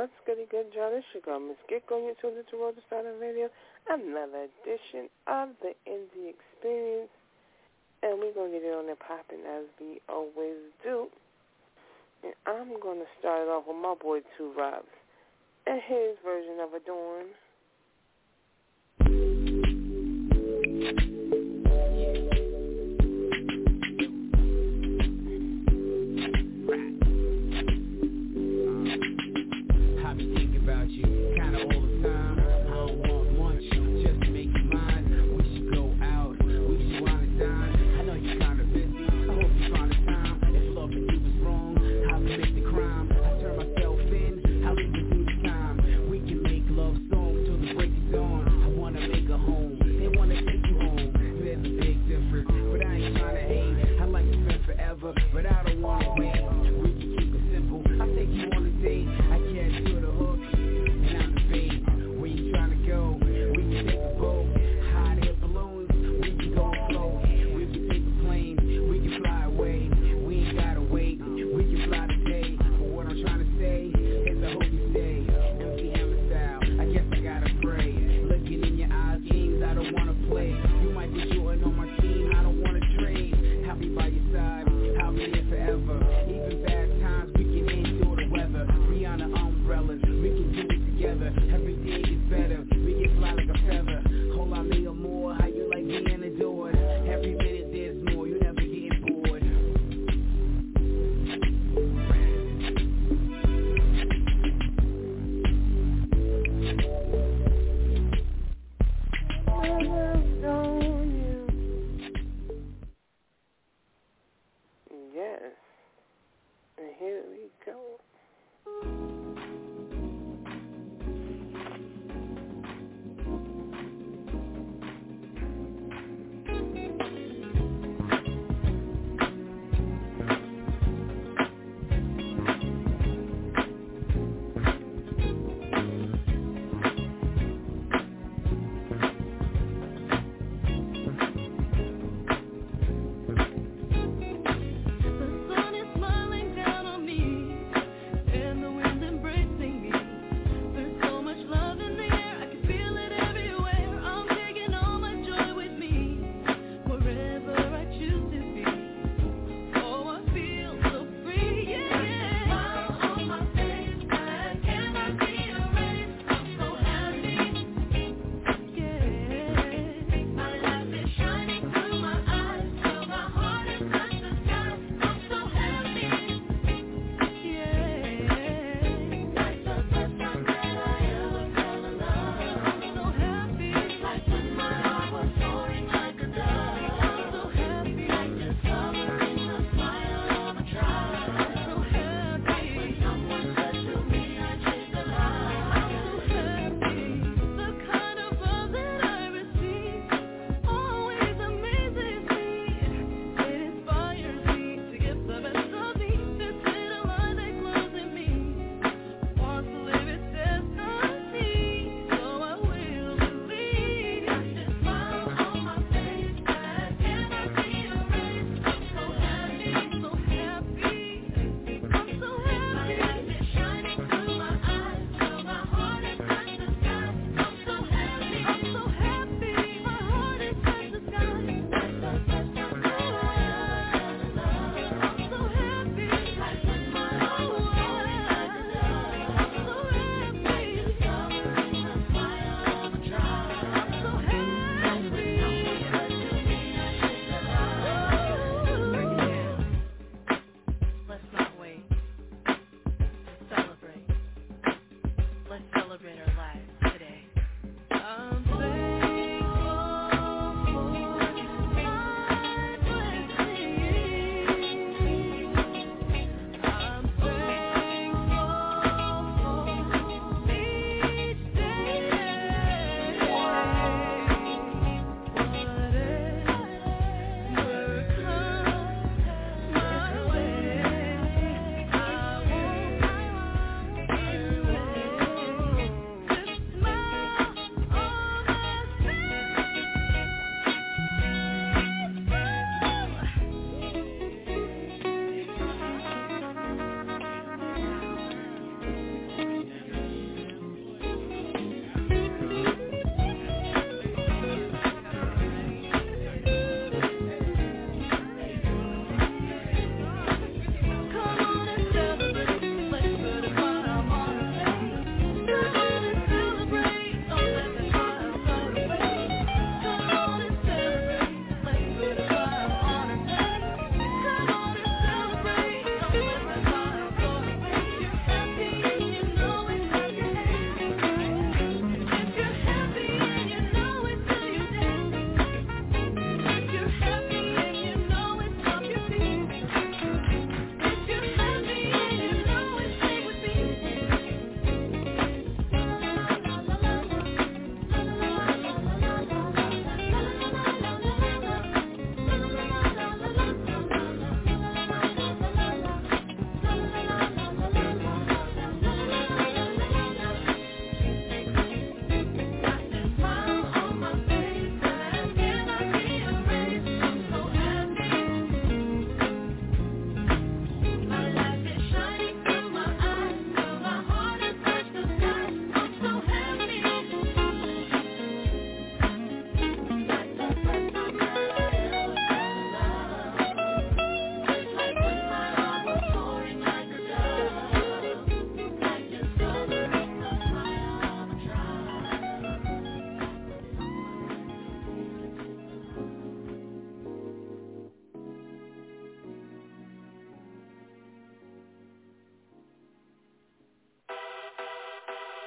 What's goody good, y'all? It's your girl, Miss Gick, on YouTube, the World of Silent Radio. Another edition of the Indie Experience. And we're going to get it on there popping as we always do. And I'm going to start it off with my boy, Two Robs, and his version of Adorn. I be thinking about you, kinda all the time. I don't want much, just to make you mine. We should go out, we should wine and dine. I know you're kinda busy, I hope you find the time. If loving you was wrong, I'll commit the crime. I turn myself in, I'll even do the time. We can make love songs till the break of dawn. I wanna make a home, they wanna take you home. There's a big difference, but I ain't tryna hate. I like to spend forever, but I don't wanna wait. We can keep it simple, I'll take you on a date. I can't do the hook, and I'm the bait. Where you tryna go? We can take a boat, hot air balloons, we can go float. We can take a plane, we can fly away. We ain't gotta wait, we can fly today. But what I'm trying to say is I hope you stay. MCM style, I guess I gotta pray. Looking in your eyes, games I don't wanna play. You might be Jordan on my team, I don't wanna trade. I'll be by your side, I'll be here forever. Even bad times, we can endure the weather. We on the umbrellas, we can do it together. Every day gets better, we get fly like a feather. Hold on me or more, how you like being adored. Every minute there's more, you never getting bored. Yes. And here we go.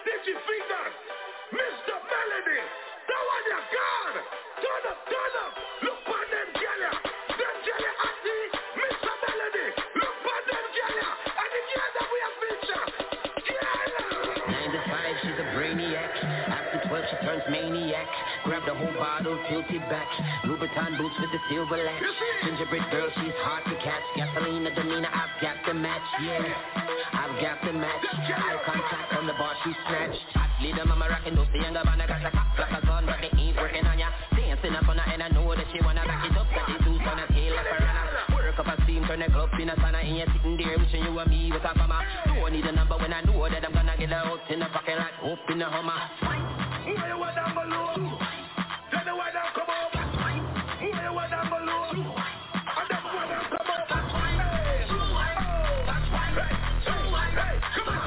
Digi Fingers, Mr. Melody, the one you got. Turn up, look on them jelly. Them jelly hotty, Mr. Melody, look on them jelly. And the girl that we have featured, yeah. 9 to 5, she's a brainiac. After 12, she turns maniac. Grab the whole bottle, tilt it back. Louboutin boots with the silver latch. Gingerbread girl, she's hard to catch. Gasolina, demeanor, I've got the match, yeah. I've got the match. Eye contact on the bar, she snatched. Leader mama rockin' those the younger man, I got the cop like a gun, but they ain't working on ya. Dancing up on her and I know that she wanna back it up. Got the juice on her tail like a runner. Work up a steam, turn the club in a sauna. And you're sitting there wishing you and me was a bummer. Don't need a number when I know that I'm gonna get her out in the parking lot, up in the Hummer. Who you want down below? Tell the way down come up. Who you want down below? And that's why down come up. Hey, come on.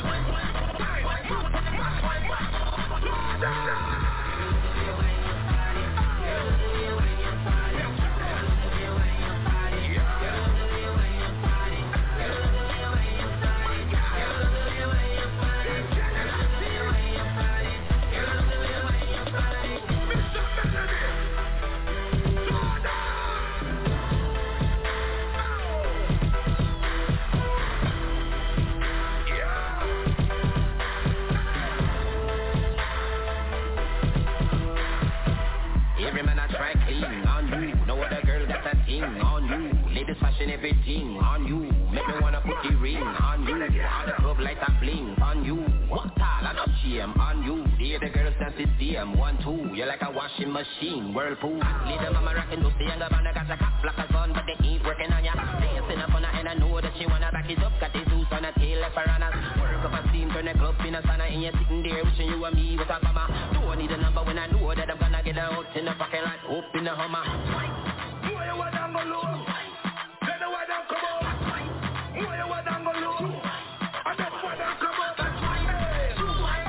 Ladies fashion everything on you. Make me wanna put the ring on you. All the club lights are bling on you. What all I not shame on you. Hear the girls dance it DM 1, 2. You're like a washing machine, whirlpool. Leader mama rockin' those the younger man, I got a cop like a gun, but they ain't working on ya. Dancing up on her and I know that she wanna back it up. Got the juice on her tail like piranhas. Work up a steam, turn the club in a sauna. And you're sitting there wishing you and me was a bummer. Don't need a number when I know that I'm gonna get her out in the parking lot, up in the Hummer. Who you want down below? Tell the way down come up. Who you want down below? And that's why down come up. Hey, come on.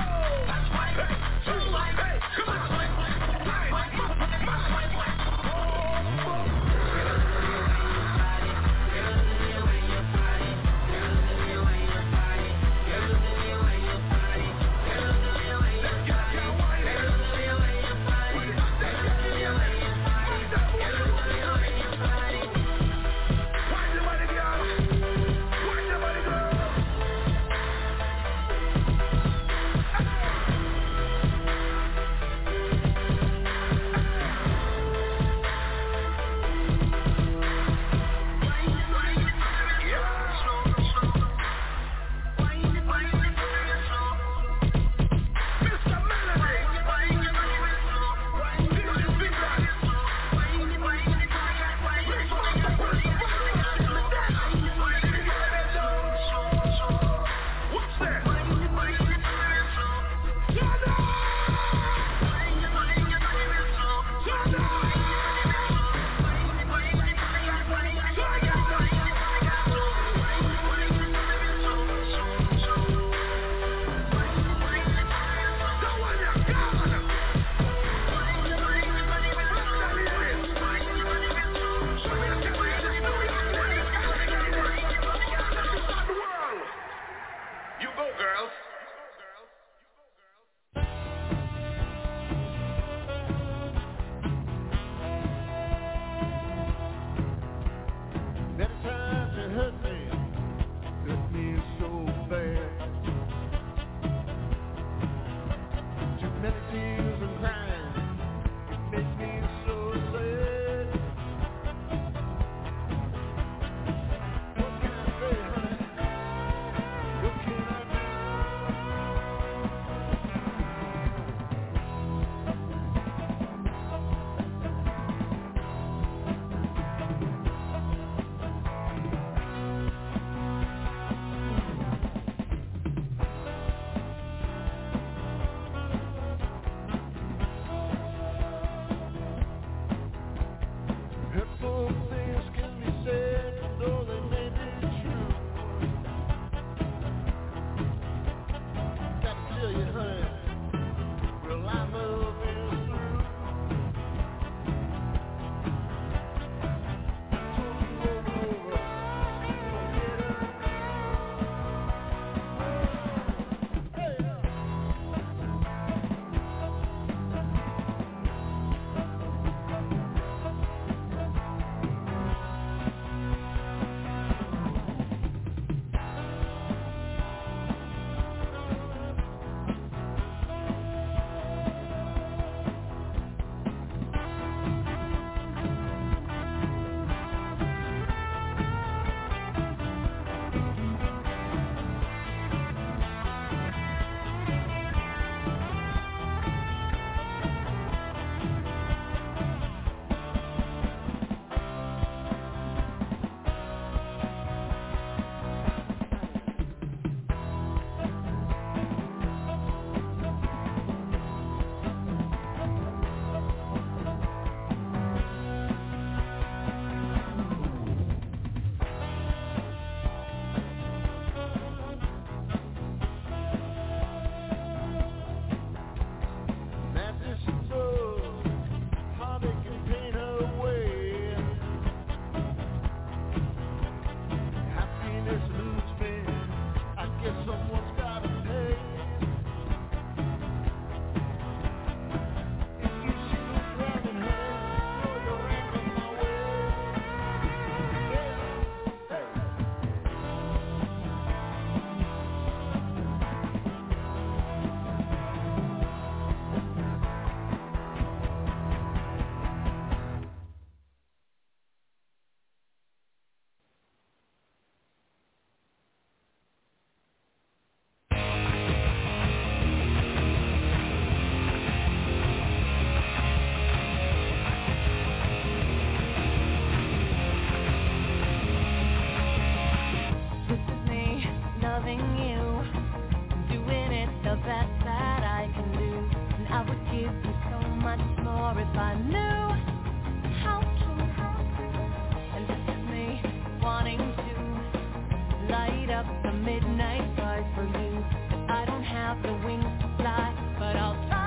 best that I can do. And I would give you so much more if I knew how to. And this is me wanting to light up the midnight sky for you. But I don't have the wings to fly, but I'll try.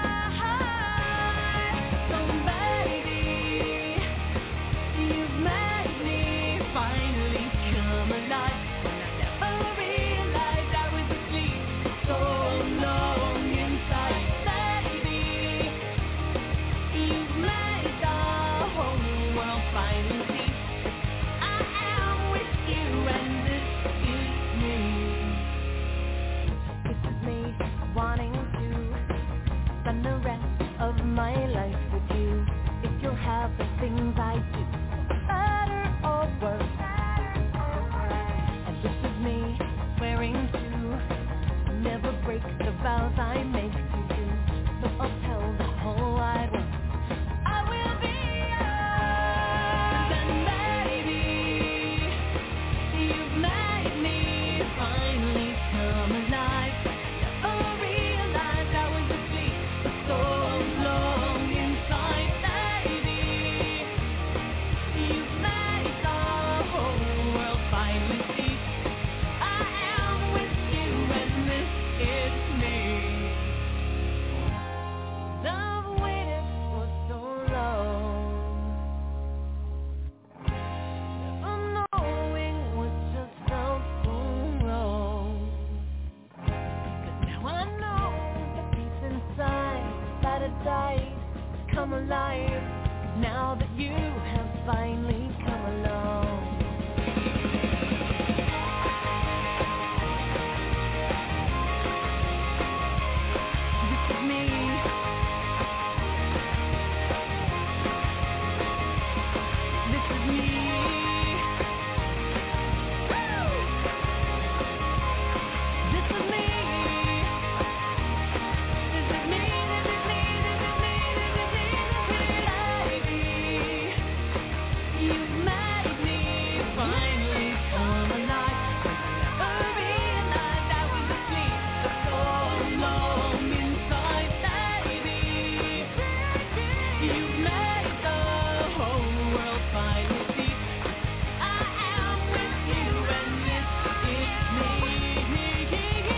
So baby, you've made me finally come alive. I never realized I was asleep so long inside. Baby, you've made the whole world finally see I am with you, and this is me. This is me wanting to spend the rest of my life with you. If you'll have the things I do, better or worse. And this is me swearing to never break the vows I make to you. So I'll tell the whole wide world I will be yours. And baby, you've made me finally come alive. Never realized I was asleep for so long inside. Baby, you've made the whole world finally see I am with you, and this is me. I've waited for so long, never knowing what just felt so wrong. But now I know that deep inside that it died has come alive. Now that you have finally come along. This is me. This is me. Woo! This is me. This is me. This is me. This is me. This is me. Baby, you've made me finally come alive. Never realized I was asleep for so long inside. Baby, you've made the whole world finally see I am with you, and this is me.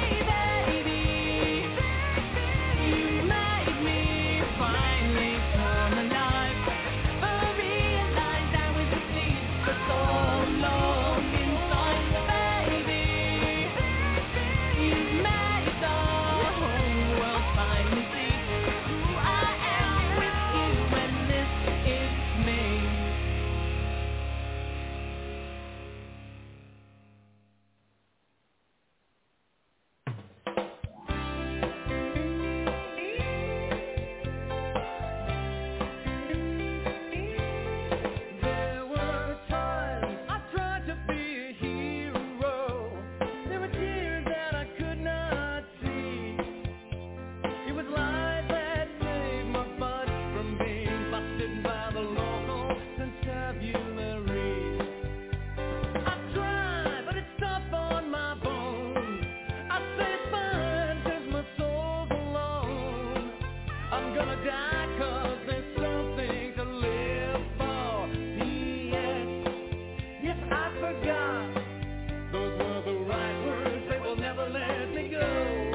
Baby, you made me finally come alive. I realized I was asleep for so long inside. Baby, you made the whole world finally see who I am with you, and this is me. There were times I tried to be a hero. There were tears that I could not see. It was lies that saved my butt from being busted by the local constabulary. I tried, but it's tough on my bones. I said it's fine 'cause my soul's alone. I'm gonna die 'cause there's something to live for. Yes, I forgot. Those were the right words, they will never let me go.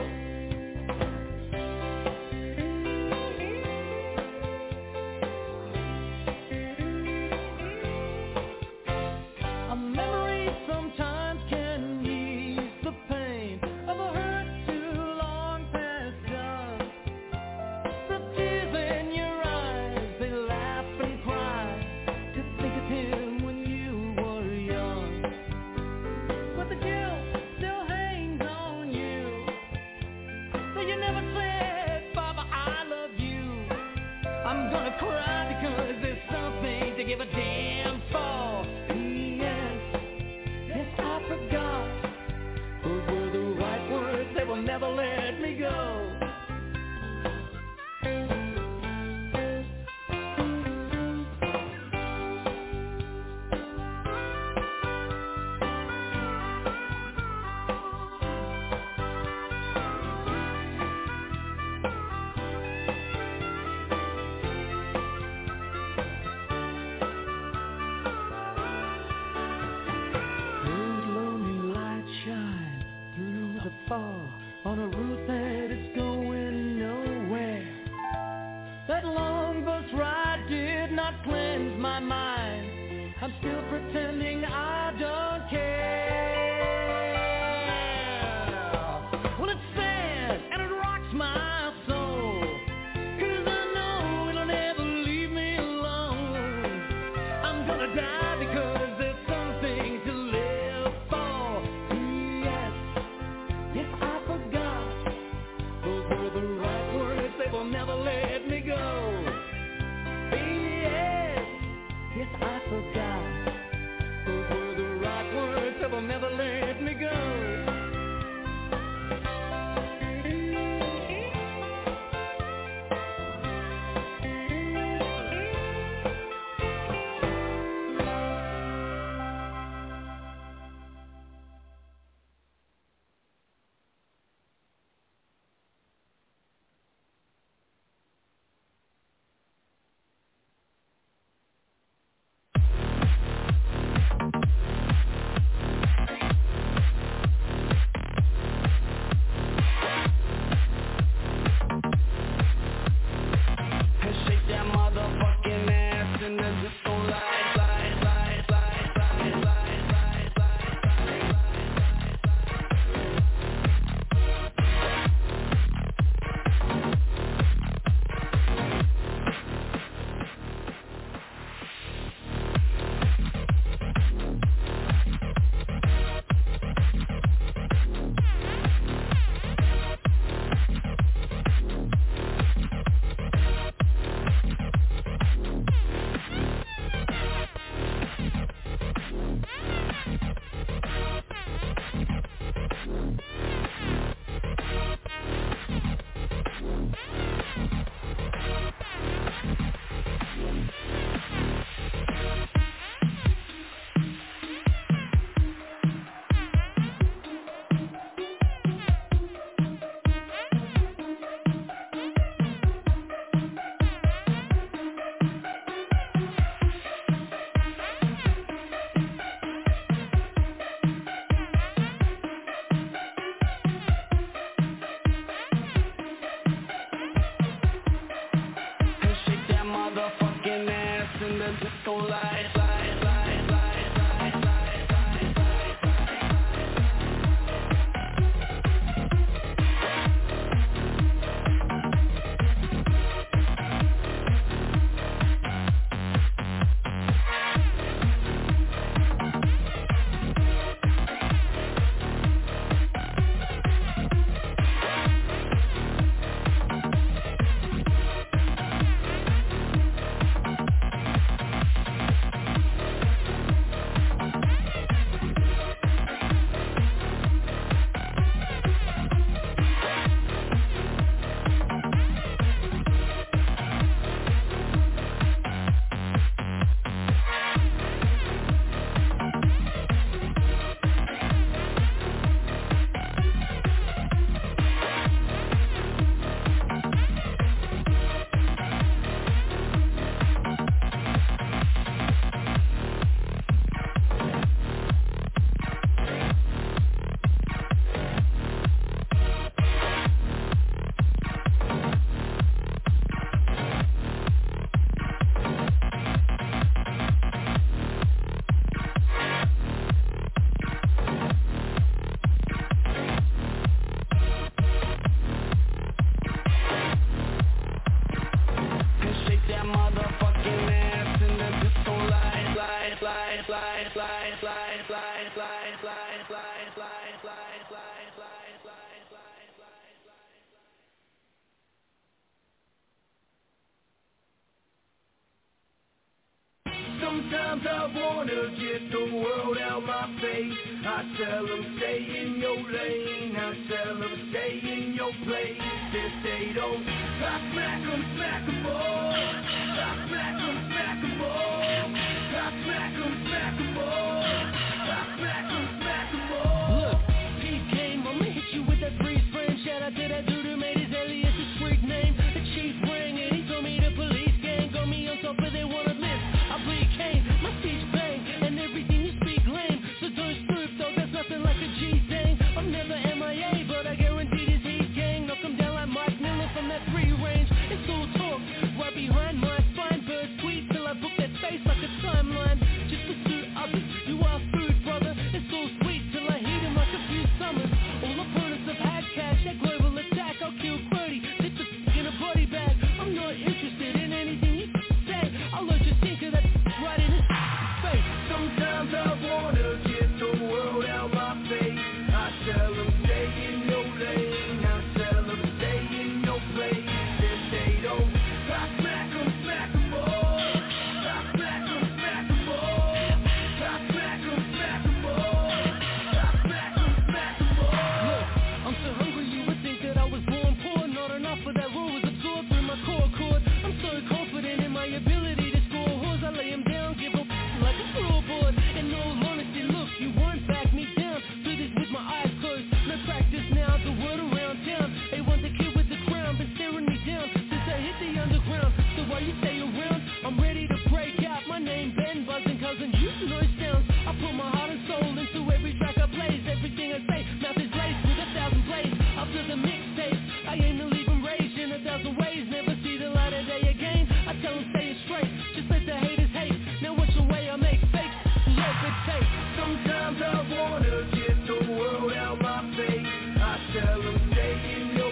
A memory sometimes can ease the pain of a hurt too long past done. The tears in your eyes, they laugh and cry to think of him when you were young. But the guilt still hangs on you, so you never said, Baba, I love you. I'm gonna cry because there's something to give a damn for. Yes, I forgot. Those were the right words, they will never let me go. fall on a route that is going nowhere. That long bus ride did not cleanse my mind. I'm still pretending I don't care. Well, it's sad and it rocks my soul, 'cause I know it'll never leave me alone. I'm gonna die because there's something to live for. Yes, yes, I forgot. Those were the right words, they will never let me go. Yes, yes, I forgot. Those were the right words, they will never let me go. Shake that motherfucking ass in the disco light, light, light, light, light, light, light, shake that motherfucking ass in the disco light, light, light, light, light, light, light, light. Shake that motherfucking ass in the disco light, light, light, light, light, light, light, light, light, light, light, light, light, light, light, light, light. Sometimes I wanna get the world out my face. I tell them stay in your lane. I tell them stay in your place. If they don't, I smack them all. I smack them all. I smack them all. I smack them all. Look, peace game, I'ma hit you with that freeze frame. Shout out to that dude who made his alias his freak name. The chief rang and he told me the police gang got me on top of they wanna miss. I bleed cane, my speech bang, and everything you speak lame. So don't strip, though, there's nothing like a G thing. I'm never MIA, but I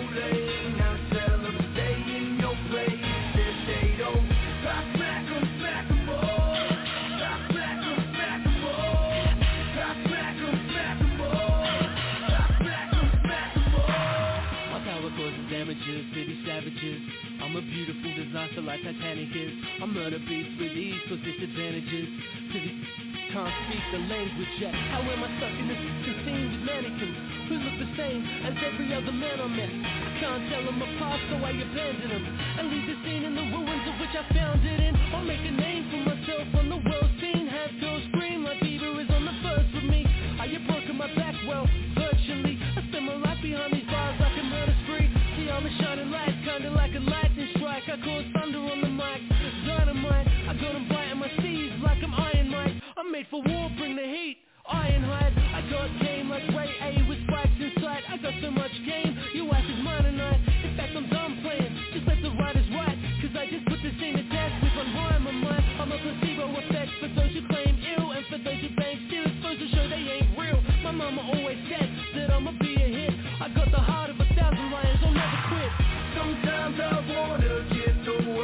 lane. Now tell them stay in your place. If they don't, stop, smack 'em all. Stop, smack 'em all. Stop, smack 'em all. Stop, smack 'em all. My power causes damages, city savages. I'm a beautiful disaster like Titanic is. I murder beats with ease cause disadvantages. Cause you can't speak the language yet. How am I stuck in this scene with mannequins who look the same as every other man I met? I can't tell them apart so I abandon them and leave the scene in the ruins of which I found it in. I'll make a name for myself on the world scene. Have girls scream like Bieber is on the first with me. I have broken my back, well, virtually. I spend my life behind these bars like a murder spree. See all the shining lights, kinda like a lightning strike. I cause thunder on the mic, dynamite. I got them biting my steeds like I'm Iron Mike. I'm made for war, bring the heat, Ironhide. I got game like Ray A with spikes inside. I got so much game, your ass is mine tonight. In fact, I'm done playing, just let the writers write. Cause I just put this scene to test with one rhyme on mine. I'm a placebo effect for those who claim ill, and for those who bang serious foes to show they ain't real. My mama always said that I'ma be a hit. I got the heart of 1,000 lions, I'll never quit. Sometimes I wanna get away.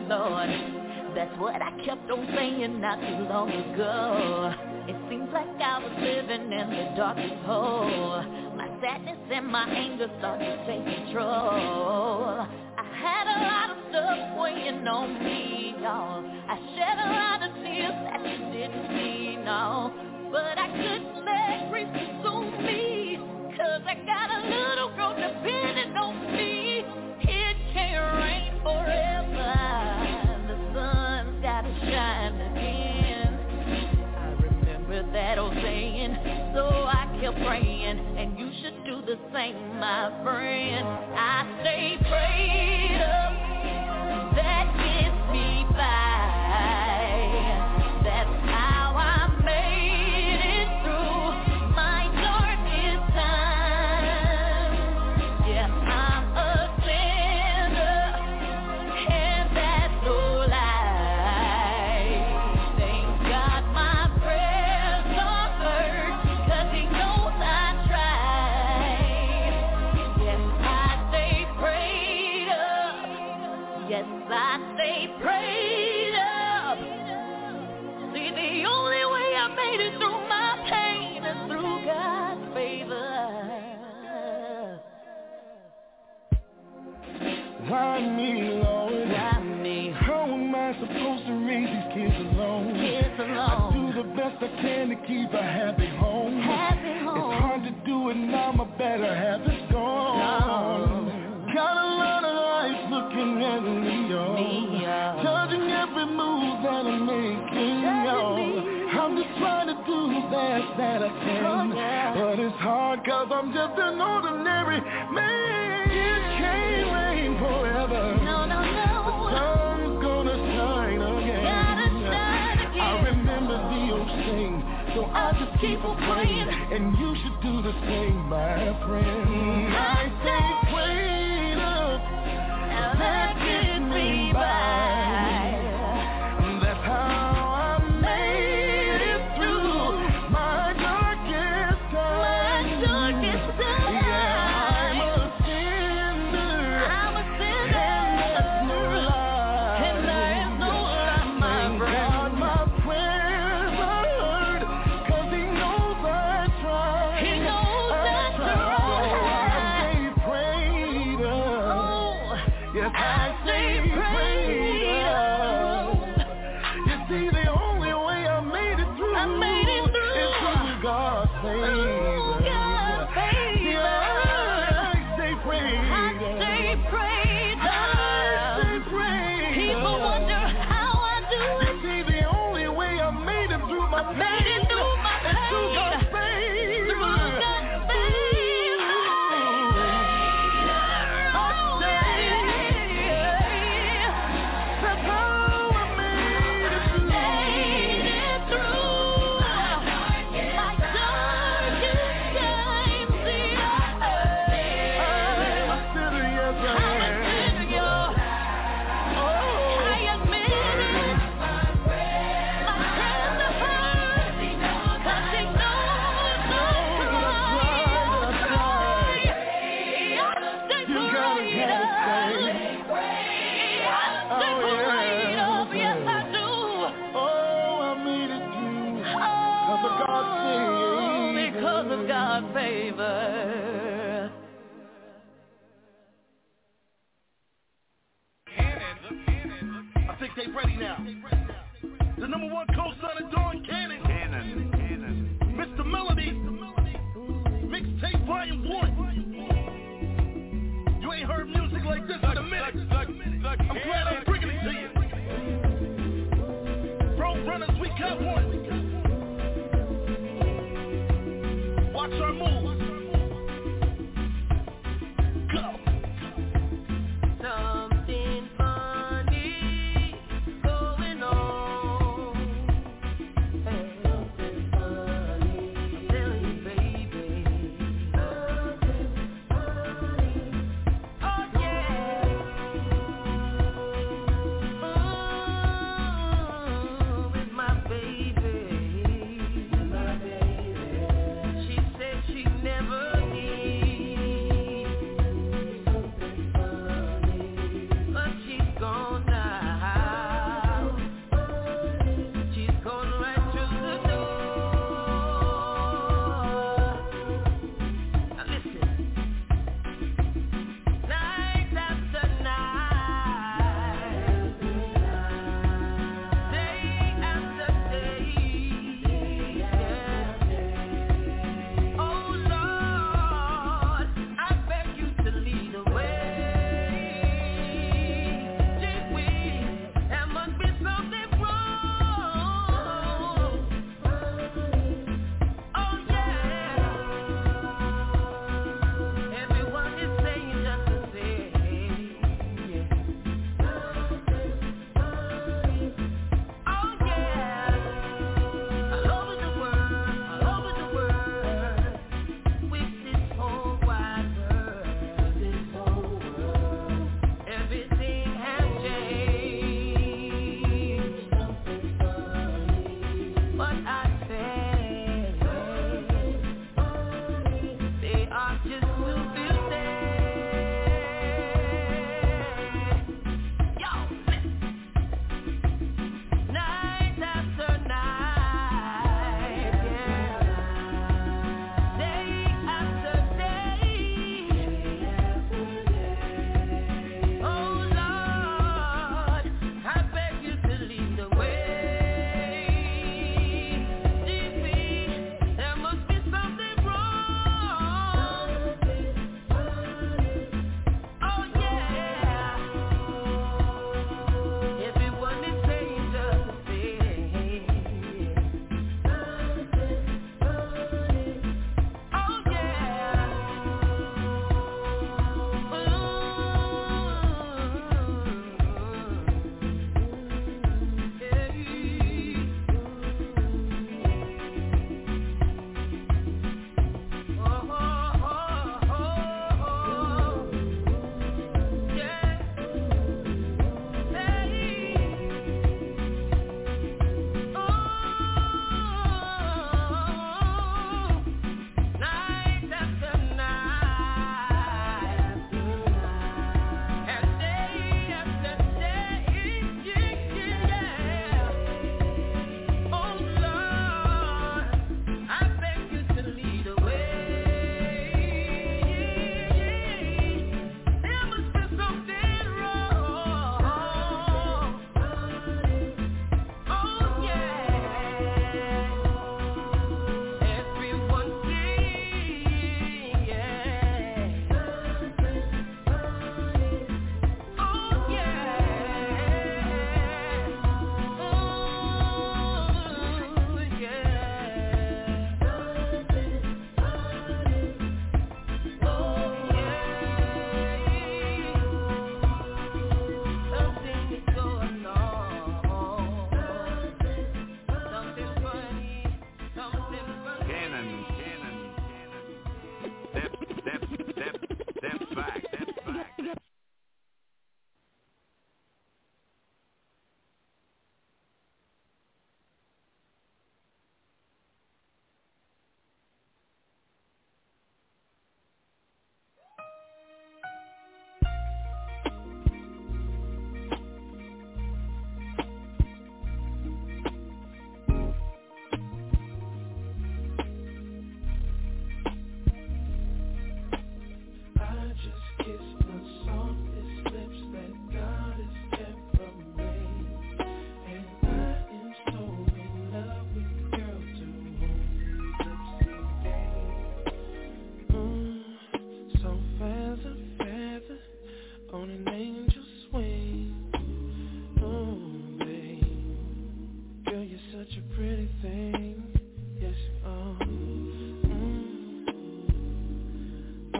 Lord. That's what I kept on saying not too long ago. It seems like I was living in the darkest hole. My sadness and my anger started to take control. I had a lot of stuff weighing on me, y'all. I shed a lot of tears that you didn't see, no. But I couldn't let grief consume me, 'cause I got a little girl depending on me. It can't rain forever, the sun's gotta shine again. I remember that old saying, so I kept praying, and you should do the same, my friend. I stay prayed up, that gets me by. That's how I made it through my darkest time. Yeah, I'm a sinner, and that's no lie. Thank God my prayers are heard, 'cause he knows I tried. Yes, I stay prayed up. Yes, I stay prayed up. See, the only way I made it through my pain is through God's favor. Why me, Lord? Why me? How am I supposed to raise these kids alone? Kids I alone. do the best I can to keep a happy home. Happy home. It's hard to do it now, my better half is gone. Got a lot of eyes looking at me, judging every move that I'm making, I'm just trying to do the best that I can, but it's hard 'cause I'm just an ordinary man. It can't rain forever. No. The sun's gonna shine again. Gotta shine again. I remember the old saying, so I just keep on praying, and you should do the same, my friend. I stay prayed up, that gets me by. That's how I made it through my darkest time. Yeah, I'm a sinner, and that's no lie. Thank God my prayers are heard, 'cause he knows I tried. I stay prayed up. Yes, I stay prayed up. You see, the only way I made it through, is through God's favor. Yeah, I stay prayed up. People wonder how I do You it. see, the only way I made it through my pain, Made it through my is through pain. God's favor. Through God's favor. That's how I made it through. My darkest times, I'm a sinner, yes I am. Oh, I admit it. My friends are hurt, 'cause they know it's not right. You gotta get it straight. Yes, I do. Oh, I made it through because of God's favor. Because of God's favor. I think they ready now. The number one co-signer, Dawn Cannon. Mr. Melody. Mixtape Volume 1. You ain't heard music like this in a minute. I'm glad I'm bringing it to you. Road Runners, we got one. Watch our moves.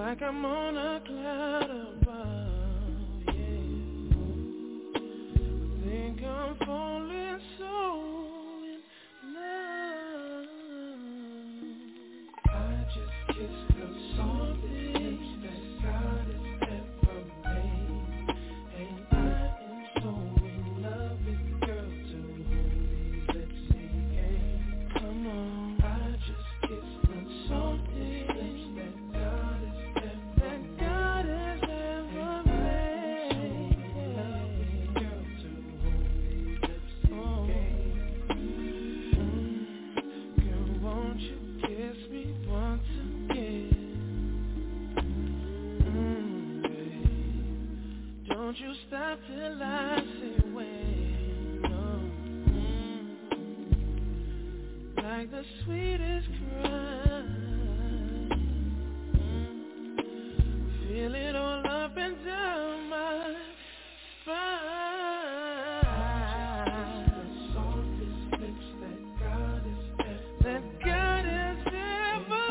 like I'm on a cloud above, yeah. Think I'm falling so in love. I just kissed the softest lips that God has ever made, and I am so in love with the girl to whom these lips became. Come on, I just kissed the softest lips that God has ever made, and I am so in love with the girl to whom these lips became. Girl, won't you kiss me once again? Babe, don't you stop till I say when. Like the sweetest cry, feel it all up and down my spine. The softest lips that God has ever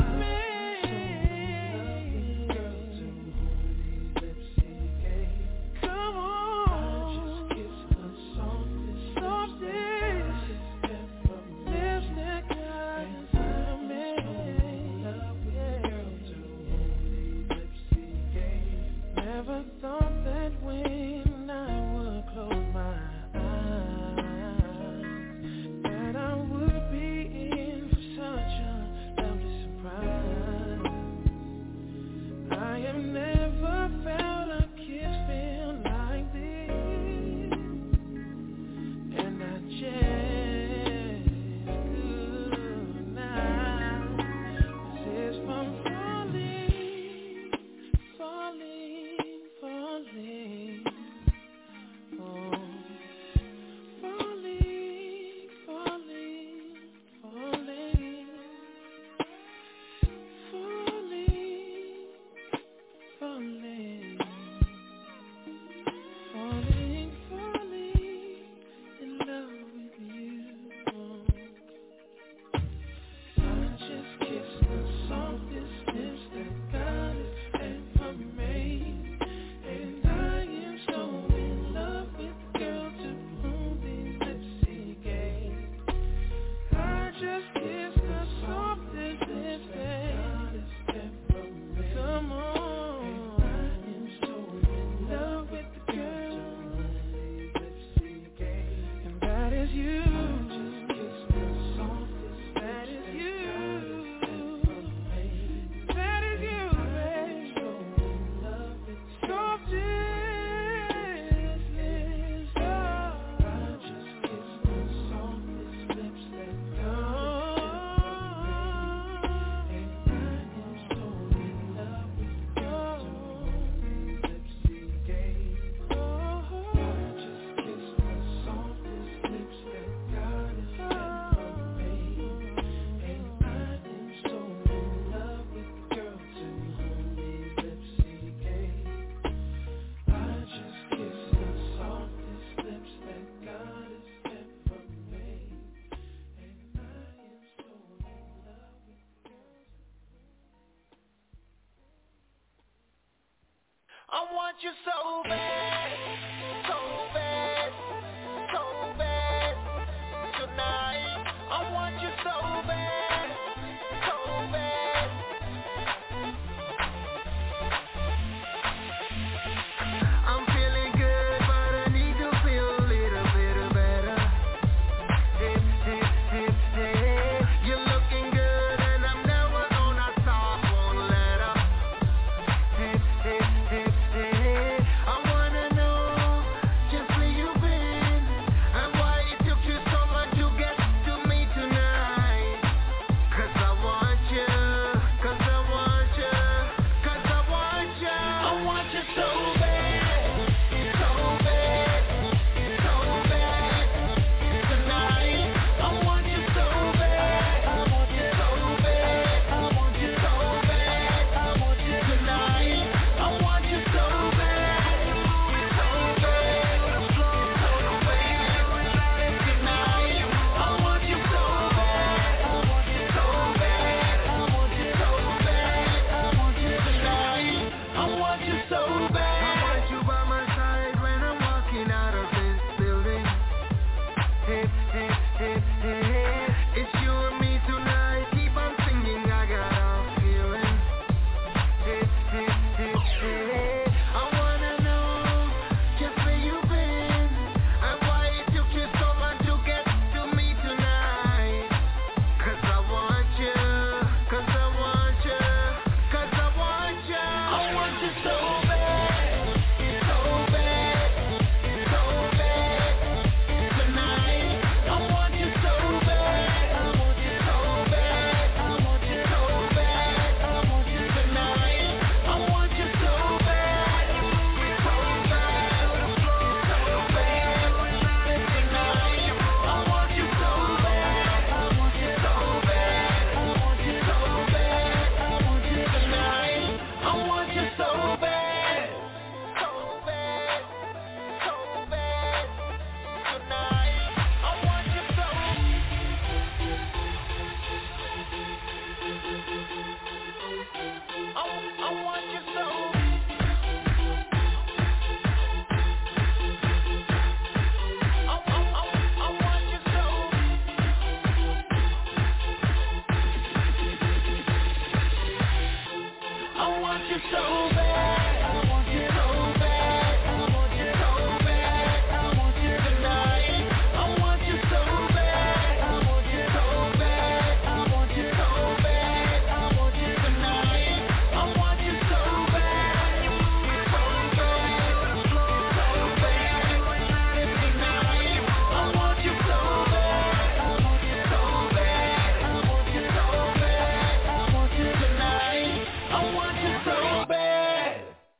made. Girl, to whom these lips he gave. Come on, I just kissed the softest lips that God has ever made. Girl, to whom these lips he gave. Never thought that when I would close my eyes, that I would be in for such a lovely surprise. I have never felt a kiss feel like this, and I just could not resist from falling, oh, falling in love with you. I just kissed the softest lips that God has ever made, and I am so in love with the girl to whom these lips he gave. I just kissed the softest lips that God has ever made. Come on, and I am so in love with the girl to whom these lips he gave, and that is you. I just kissed the softest lips that is you. That is you, babe. So in love with the softest lips. I just kissed the softest lips that God has ever made, and I am so in love with the girl to whom these lips he gave. I just kissed the softest lips that God has ever made, and I am so in love with the girl to whom these lips he gave. I just kissed the softest lips that God has ever made, and I am so in love with the girl. I want you so bad, so bad, so bad tonight. I want you so bad, so bad. I'm feeling good, but I need to feel a little bit better. You're looking good, and I'm never gonna stop, won't let up. I wanna know you so bad. I want you so bad. I want you so bad. I want you tonight. I want you so bad. I want you so bad. I want you so bad. I want you tonight. I want you so bad. So bad. So bad. Tonight. I want you so bad. I want you so bad. I want you so bad. I want you tonight. I want you so bad.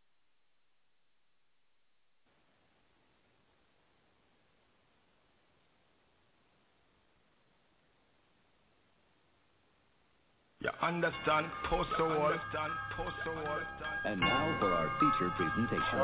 You understand? Post the wall. And now for our feature presentation.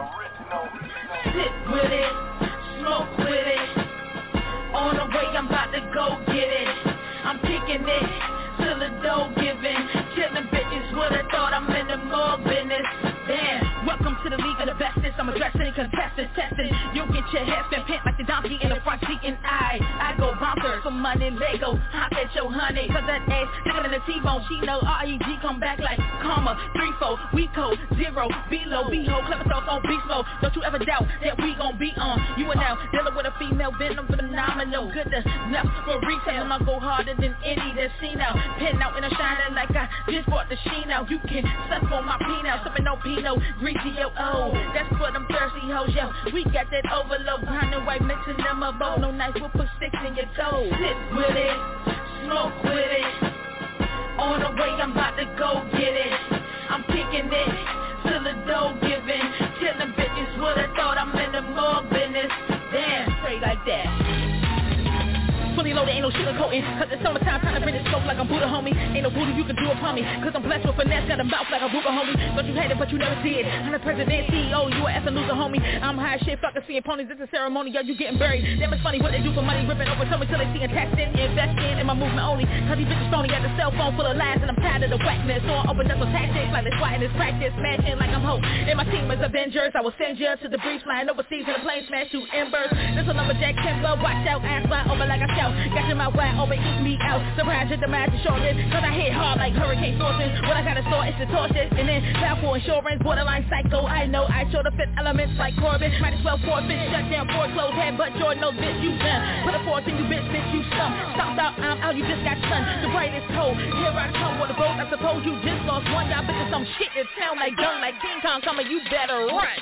Sit with it, smoke with it. On the way, I'm about to go get it. I'm kicking it till the dough giving. Killing bitches, would have thought I'm in the mall business. Damn, welcome to the league of the bestest. I'm addressing contestants, testing. You get your head spin pent like the donkey in the front seat, and I go bonkers for money, Lego. Hop at your honey, cause that ass sticking in the T-bone. She know REG come back like karma. 3-4, we code 0, below, behold, clever sauce on beast mode. Don't you ever doubt that we gon' be on. You are now dealing with a female venom, phenomenal. Good enough for retail. I'ma go harder than any that's seen out. Pen out and I'm shining like I just bought the sheen out. You can suck on my peanut, sipping no Pinot Grigio. Oh, that's for them thirsty hoes, yo. We got that overload, grinding white mixing them up. No knife will put sticks in your toes. Sit with it, smoke with it. On the way, I'm about to go get it. I'm kicking it till the dough giving. Killing bitches, would've thought I'm in the mall business. Damn, straight like that. Fully loaded, ain't no sugarcoating. Cause it's summertime, time to bring it smoke like I'm Buddha, homie. Ain't no voodoo you can do upon me. Cause I'm blessed with finesse, got a mouth like a Buddha, homie. Thought you had it, but you never did. I'm the president, CEO, you a ass and loser, homie. I'm high as shit, fucking seeing ponies. It's a ceremony, yo, you getting buried. Damn, it's funny what they do for money, ripping over something till they see taxing, investing in my movement only. Cause these bitches phony got the cell phone full of lies, and I'm tired of the whackness. So I open up some tactics like they swatting this practice, smashing like I'm hope. And my team is Avengers. I will send you to the breeze, flying overseas in a plane, smash you embers. This a lumberjack Timber, watch out, ass fly over like a shout. Got your mouth wide open, eat me out. Surprise your demise to shortness, cause I hit hard like Hurricane Fortune. What I gotta store is the torches, and then file for insurance, borderline psycho. I know I show the fifth elements like Corbin. Might as well forfeit, shut down, foreclose, head but Jordan, no bitch, you done. Put a force in you, bitch, you scum. Stopped out, I'm out, you just got stunned. The brightest hole, here I come with a boat. I suppose you just lost one. Y'all bitches some shit that sound like gun, like King Kong coming, you better run.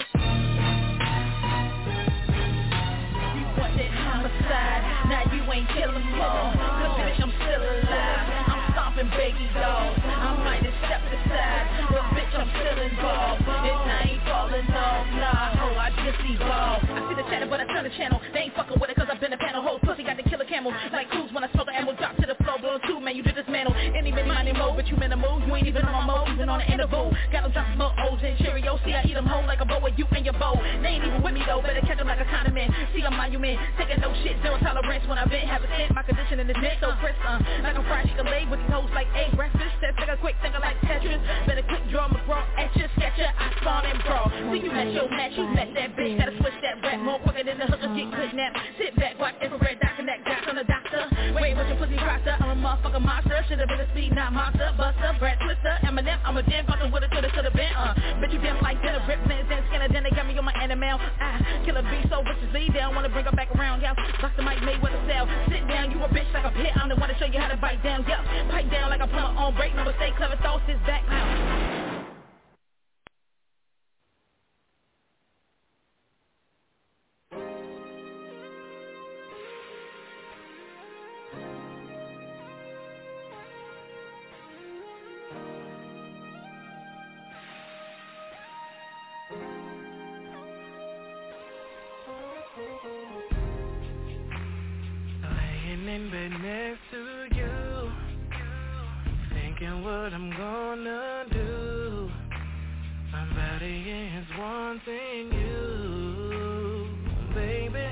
Homicide, now you ain't killing more. Cause bitch, I'm still alive. I'm stomping baby dolls. I might have stepped aside, but bitch, I'm still involved. And I ain't falling off, nah, oh, I just evolved. I see the chatter, but I turn the channel. They ain't fucking with it cause I've been a panel. Whole pussy got the killer camel. Like cruise when I smoke the ammo, drop to the floor, blow two, man, you did dismantle. Any minute, money mode, but you minimal. You ain't even on my mode, even on the interval. Got them drops, more O's and Cheerios. See, I eat them whole like a boa, you and your bow. They ain't even with me though, better catch them like a condiment. See, I'm monument, taking no shit, zero tolerance when I been have a hit. My condition in the net so crisp, like a fried chicken leg with these hoes like egg breakfast. Test, take a quick thinker like Tetris. Better quick draw McGraw, etcher, sketcher, I spawn and brawl. See, you met your match, you met that bitch. Gotta switch that rap more quicker than the hookers get good nap. Sit back, watch infrared doc and that got on the doctor. Wait, what's your pussy roster? I'm a motherfucking monster. Should've been a speed, not monster. Buster, Brad Twister, Eminem. I'm a damn fucking with it, could've been, bitch, you damn like dinner, rip plans, then skinner, then they got me on my animal. Kill a beast so viciously, they don't wanna bring her back around, yo. Dr. Mike made with a cell. Sit down, you a bitch like a pit. I'm the one to show you how to bite down, yo. Pipe down like I put my own break. No mistake, clever thoughts, this back now. In bed next to you, thinking what I'm gonna do. My body is wanting you, baby.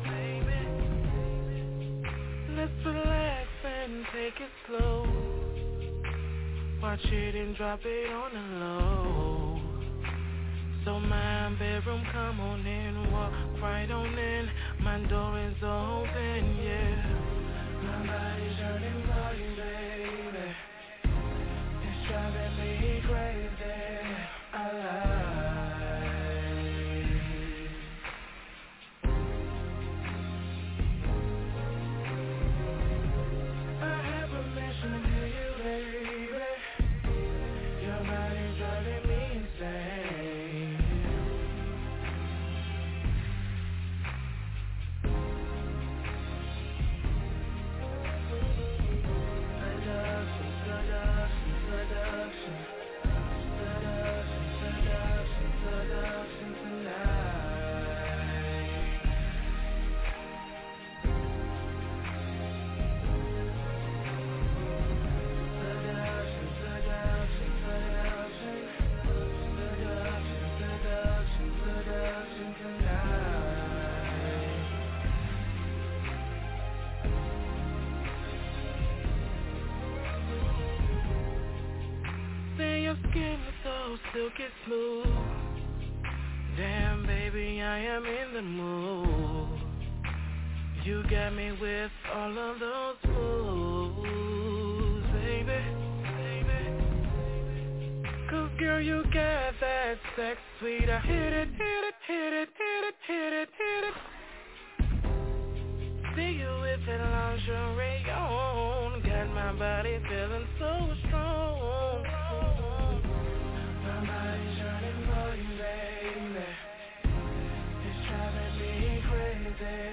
Let's relax and take it slow. Watch it and drop it on the low. So my bedroom, come on in, walk right on in. My door is open, yeah. My body's yearning for you, baby. It's driving me crazy. Your skin is so silky smooth. Damn, baby, I am in the mood. You got me with all of those moves, baby. Cause girl, you got that sex sweet. I hit it, hit it, hit it, hit it, hit it, hit it. See you with that lingerie on. Got my body feeling so strong. My body's yearning for you, baby. It's driving me crazy.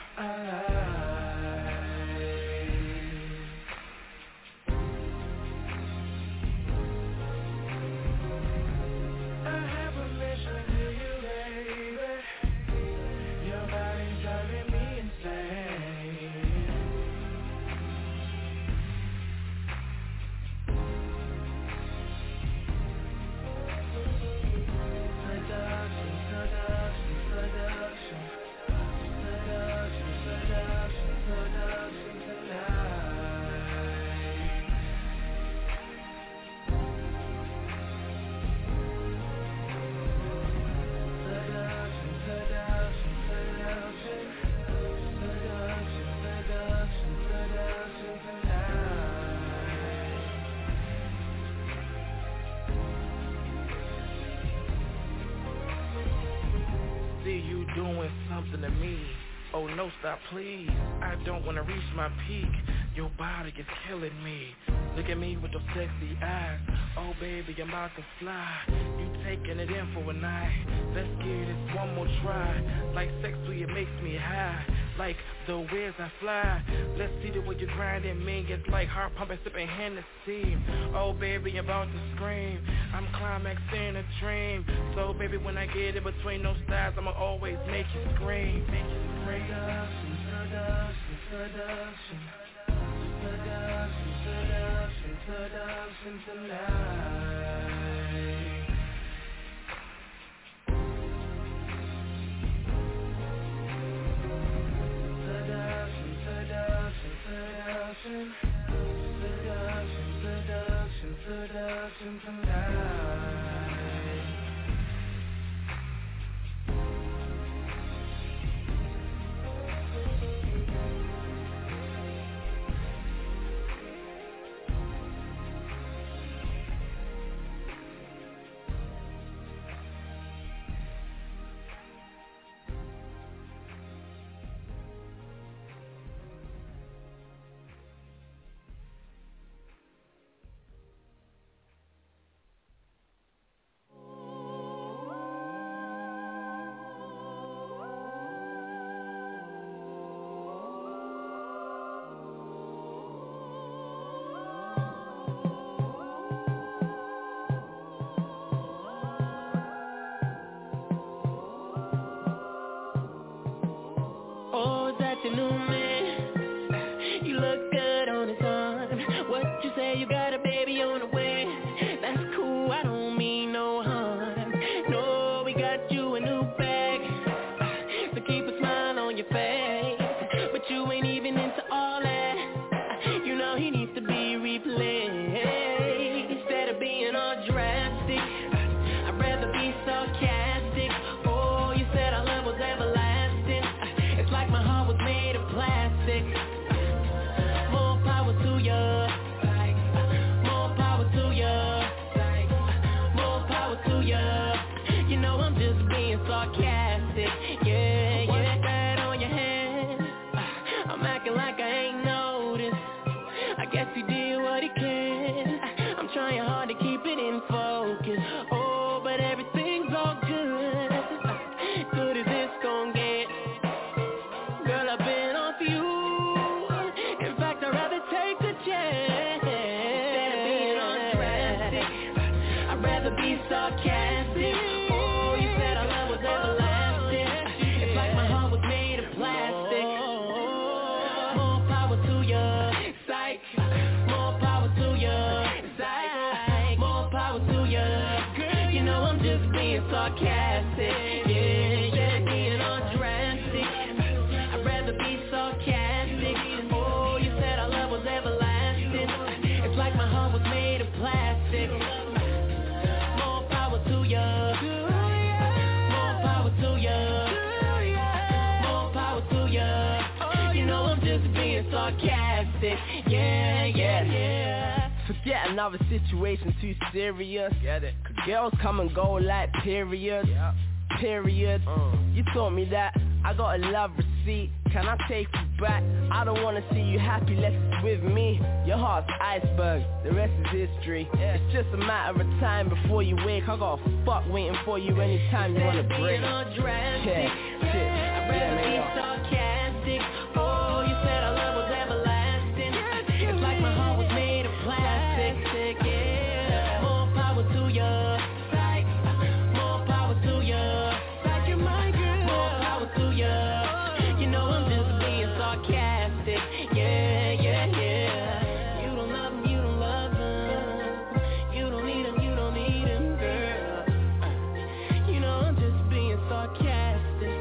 Doing something to me. Oh no, stop please. I don't wanna reach my peak. Your body is killing me. Look at me with those sexy eyes. Oh baby, I'm about to fly. You taking it in for a night. Let's give this one more try. Like sex sweet, it makes me high. Like the waves I fly. Let's see the way you grinding me. It's like heart pumping, sipping Hennessy. Oh baby, I'm about to scream. I'm climaxing a dream. So baby, when I get in between those thighs, I'ma always make you scream. Make you scream. Seduction, seduction, seduction, seduction, seduction tonight. Seduction, seduction, seduction, seduction, seduction, seduction tonight. The new man, you look good on his arm. What you say, you got a baby on the way? That's cool, I don't mean no harm. No, we got you a new bag, so keep a smile on your face. But you ain't even into all that. You know he needs to be replaced. Instead of being all drastic, I'd rather be sarcastic. Oh, you said our love was everlasting. It's like my heart was made of plastic. More power to ya. More power to ya. More power to ya. You know I'm just being sarcastic. Yeah, what's that on your hand? I'm acting like I ain't noticed. I guess he did what he can. I'm trying hard to keep it in focus. Oh, but everything's all good. Good as it's gon' get. Girl, I've been on for you. In fact, I'd rather take the chance. Instead of being all drastic, I'd rather be sarcastic. Oh, you said our love was everlasting. It's like my heart was made of plastic. More power to ya. Psych. More power to ya. Psych. More power to ya. Girl, you know I'm just being sarcastic. Yeah, instead of being all drastic, I'd rather be sarcastic. Oh, you said our love was everlasting. It's like my heart was made of plastic. Yeah. Forget another situation too serious. Get it. Cause girls come and go like periods. Yeah. Period. You taught me that. I got a love receipt. Can I take you back? I don't wanna see you happy, less it's with me. Your heart's iceberg, the rest is history. It's just a matter of time before you wake. I got a fuck waiting for you anytime you wanna break. I'd rather be sarcastic. Oh, you said our love was everlasting. It's like my heart was made of plastic. Yeah, more power to you. More power to you. You're my girl. More power to you. You know I'm just being sarcastic. Yeah. You don't love him, you don't love him. You don't need him, girl. You know I'm just being sarcastic.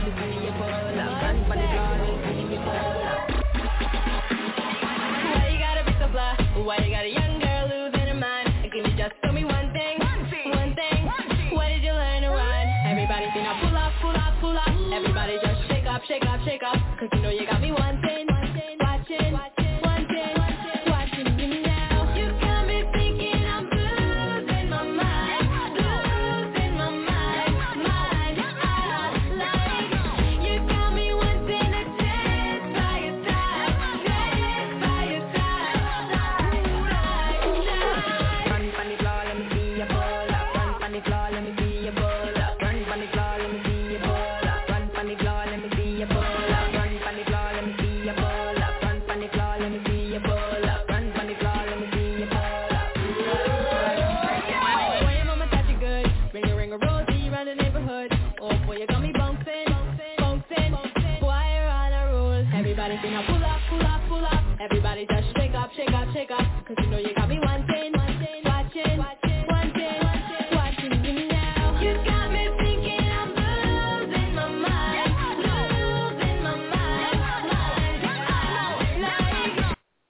me see you pull up. Run for the floor, let me see you pull up. Why you gotta be so fly? Why you got a young girl losing her mind? Can you just tell me one thing? One thing. Where did you learn to run? Everybody say now pull up, pull up, pull up. Everybody just shake up, shake up, shake up. Cause you know you got me wanting, watching, wanting, watching you now. You got me thinking I'm losing my mind, losing my mind, mind. Like you got me wanting to dance by your side, dance by your side, right now. Run on the floor, let me see you pull up. Run on the floor, let me see you pull up. Run on the floor, let me see you pull up. Run on the floor, let me see you pull up. Run on the floor, let me see you pull up. Run on the floor, let me see you pull up. Run on the floor, let me see you pull up. Boy, your mama touch you good. Ring a rosy round the neighborhood. Oh boy, you got me bouncing, bouncing. Boy, you're on a roll. Everybody say now pull up, pull up, pull up. Everybody just shake up, shake up, shake up. Cause you know you got me wanting, watching, wanting, watching you now. You got me thinking I'm losing my mind, losing my mind, like.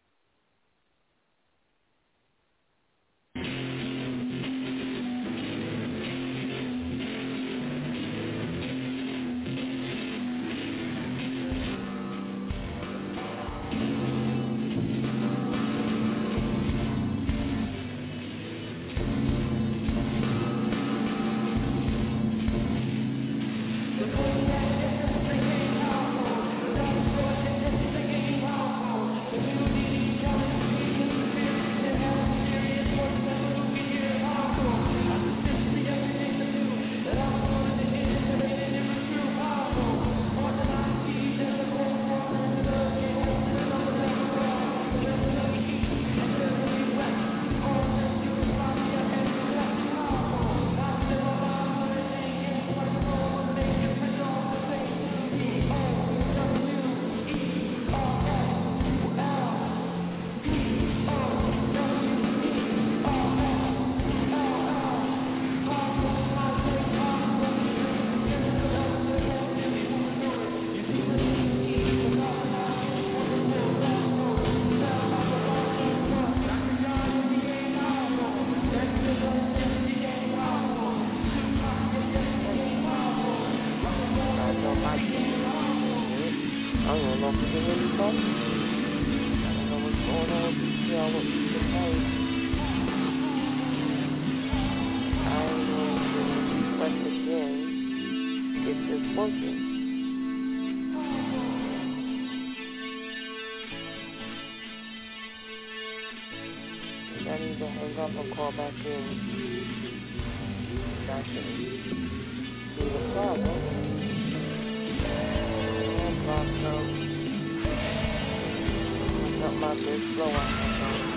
I don't know if we can really talk. I don't know what's going on with these y'all, what we can say. I'm going to press again, get this working. I need to hang up and call back in. That should be the problem. Got my big flow on.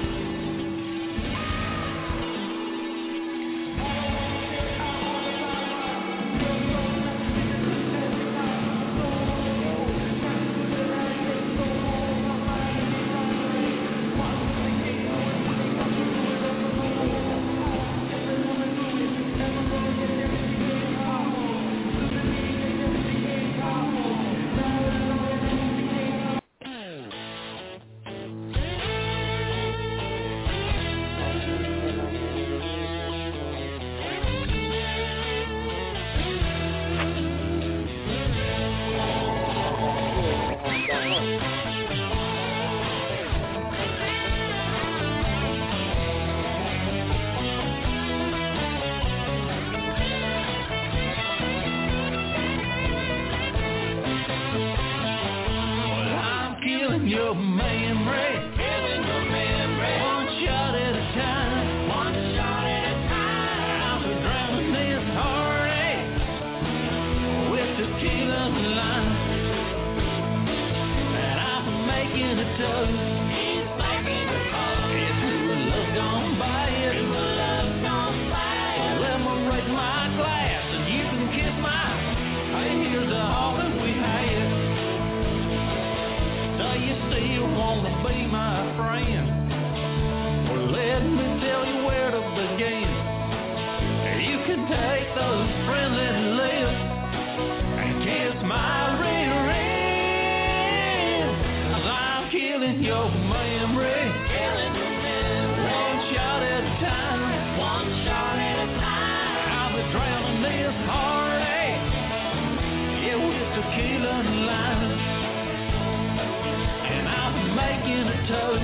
Your memory, one shot at a time, I'll be drowning this heartache with tequila and lime, and I'm making a toast. If you love gone by it, let me raise my glass and you can kiss mine. Hey, here's all that we had. Do you still want to your memory. One shot at a time. I'll be drowning this heartache. Yeah, with tequila and lime. And I'll be making a toast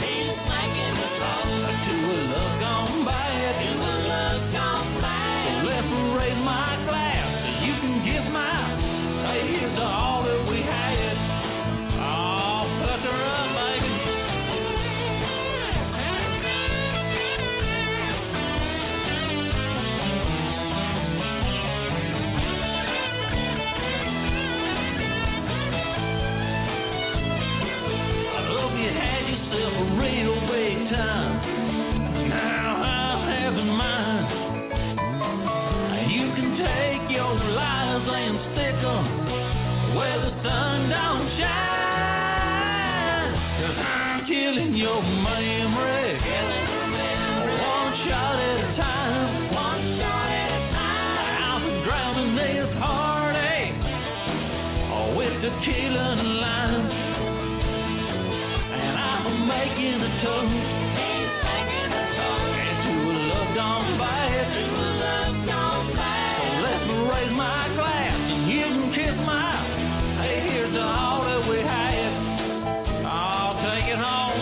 to a love gone bad. So let's raise my glass so you can give mine. Hey, here's to all that we had. Oh, put her up, baby. I hope you had yourself a real big time. Now I'm having mine. You can take your lies and stick 'em where the sun don't shine. 'Cause I'm killing your memory. One shot at a time. I'll be drowning this heartache with tequila and lime. And I'm making a toast to a love gone bad. So let me raise my glass and you can kiss mine. Hey, here's to all that we had. I'll take it home.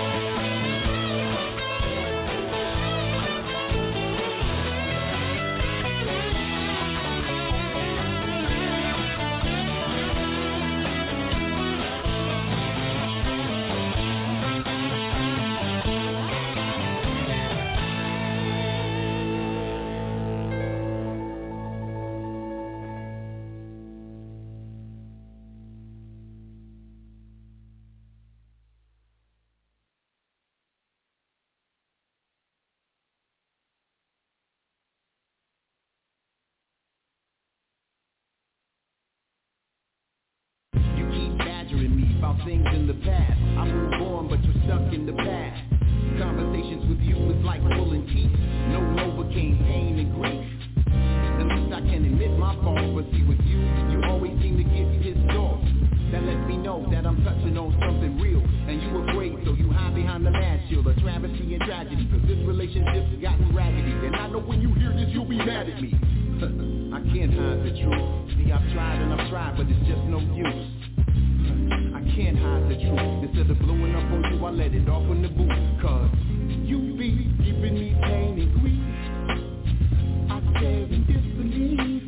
You keep badgering me about things in the past. I move on, but you're stuck in the past. Conversations with you is like pulling teeth. No Novocaine, pain and grief. At least I can admit my fault, but see with you, you always seem to get pissed off. That lets me know that I'm touching on something real. And you afraid, so you hide behind the mask shield. A travesty and tragedy, cause this relationship's gotten raggedy. And I know when you hear this, you'll be mad at me. I can't hide the truth. See, I've tried and I've tried, but it's just no use. I can't hide the truth. Instead of blowing up on you, I let it off in the booth. Cause you be giving me pain and grief. I stare in disbelief.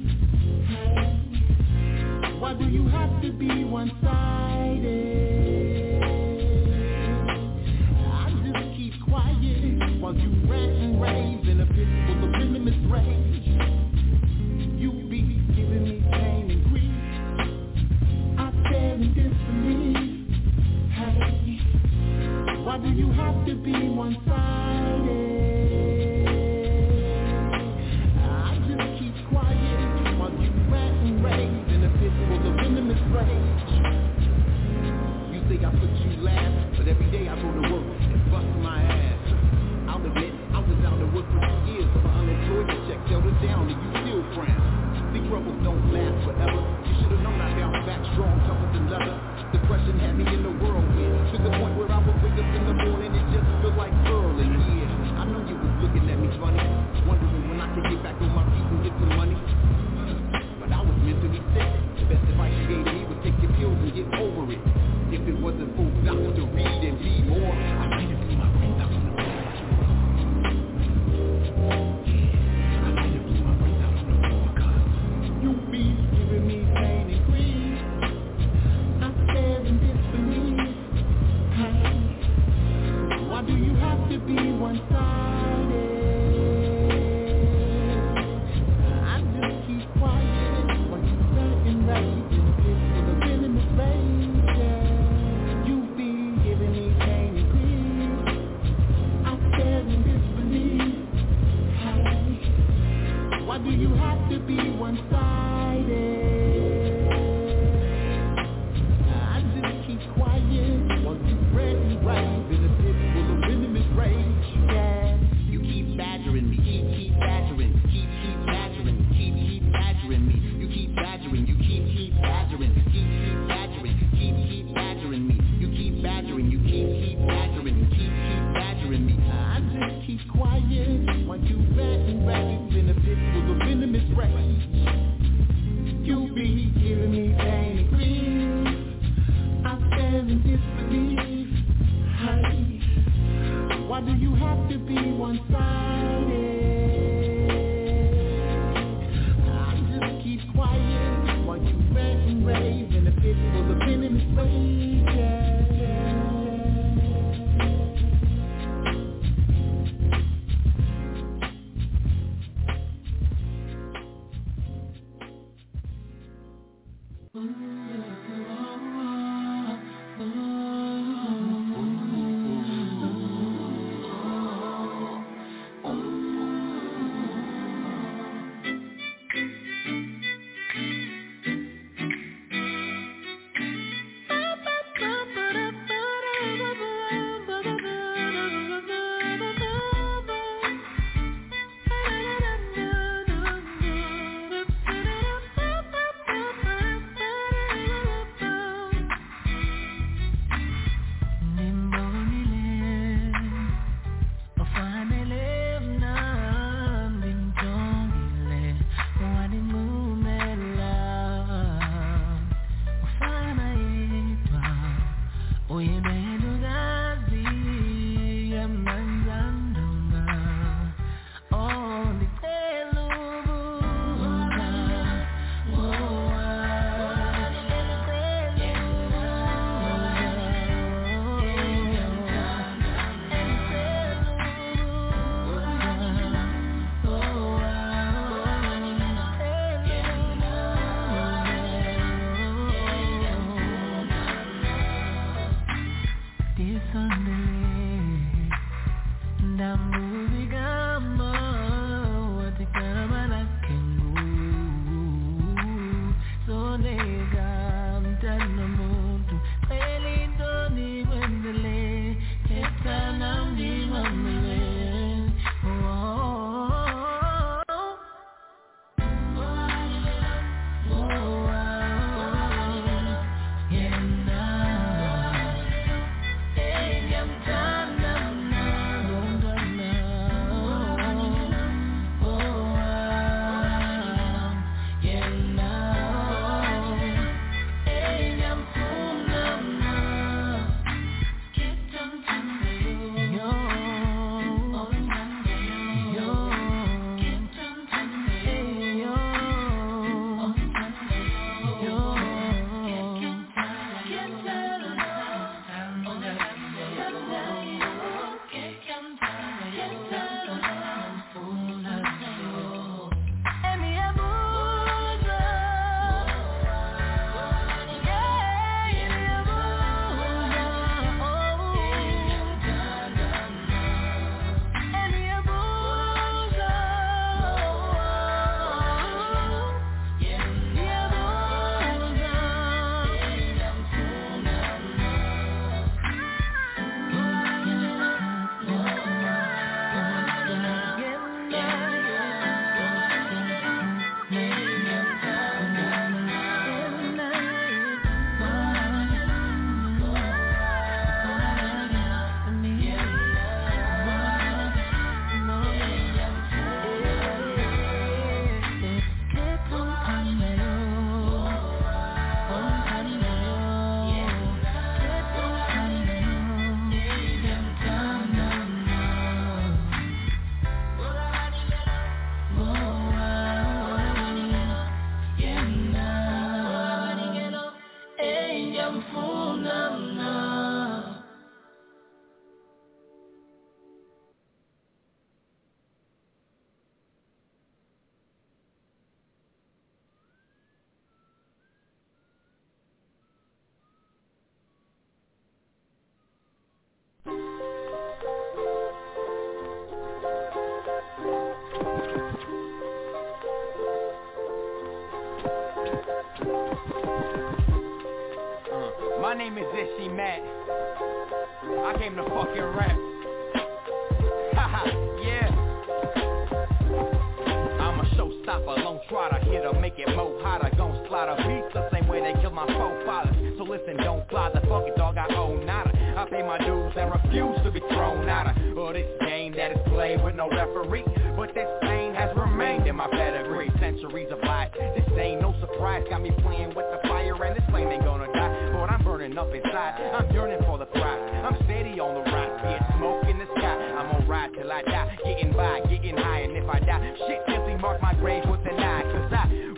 Why do you have to be one-sided? I just keep quiet while you rant and rave in a pit full of venomous rage. You be giving me pain and grief. I stare in disbelief. Hey, why do you have to be one-sided? I just keep quiet while you rant and rave in a pit full of venomous rage. You say I put you last, but every day I go to work and bust my ass. I'll admit I was out of work for 2 years, so my unemployment check held it down and you still frown. See, troubles don't last forever. You should have known I bounced back strong, tougher than leather. Depression had me in the whirlwind, to the point where I would wake up in the morning and just feel like curling. Yeah, I know you was looking at me funny, wondering when I could get back on my feet and get some money. But I was mentally sick. The best advice you gave me was take your pills and get over it. If it wasn't for Dr. Reed and be more, I might have blew my brains out on the floor. Yeah, I might have blew my brains out on the floor, cause you be giving me pain and grief. I stare in disbelief. the pit full of enemies waiting. My name is Ishi Matt. I came to fucking rap. Haha, yeah. I'm a showstopper, lone trotter, here to make it more hotter. Gon' slaughter beats the same way they killed my forefathers. So listen, don't fly the fucking dog, I own nada. I pay my dues and refuse to be thrown out of this game that is played with no referee. But this pain has remained in my pedigree. Centuries of life, this ain't no surprise. Got me playing with the fire and this flame ain't gonna die. But I'm burning up inside, I'm yearning for the prize. I'm steady on the rise, be it smoke in the sky. I'm gonna ride till I die, getting by, getting high. And if I die, shit simply mark my grave with an eye. Cause I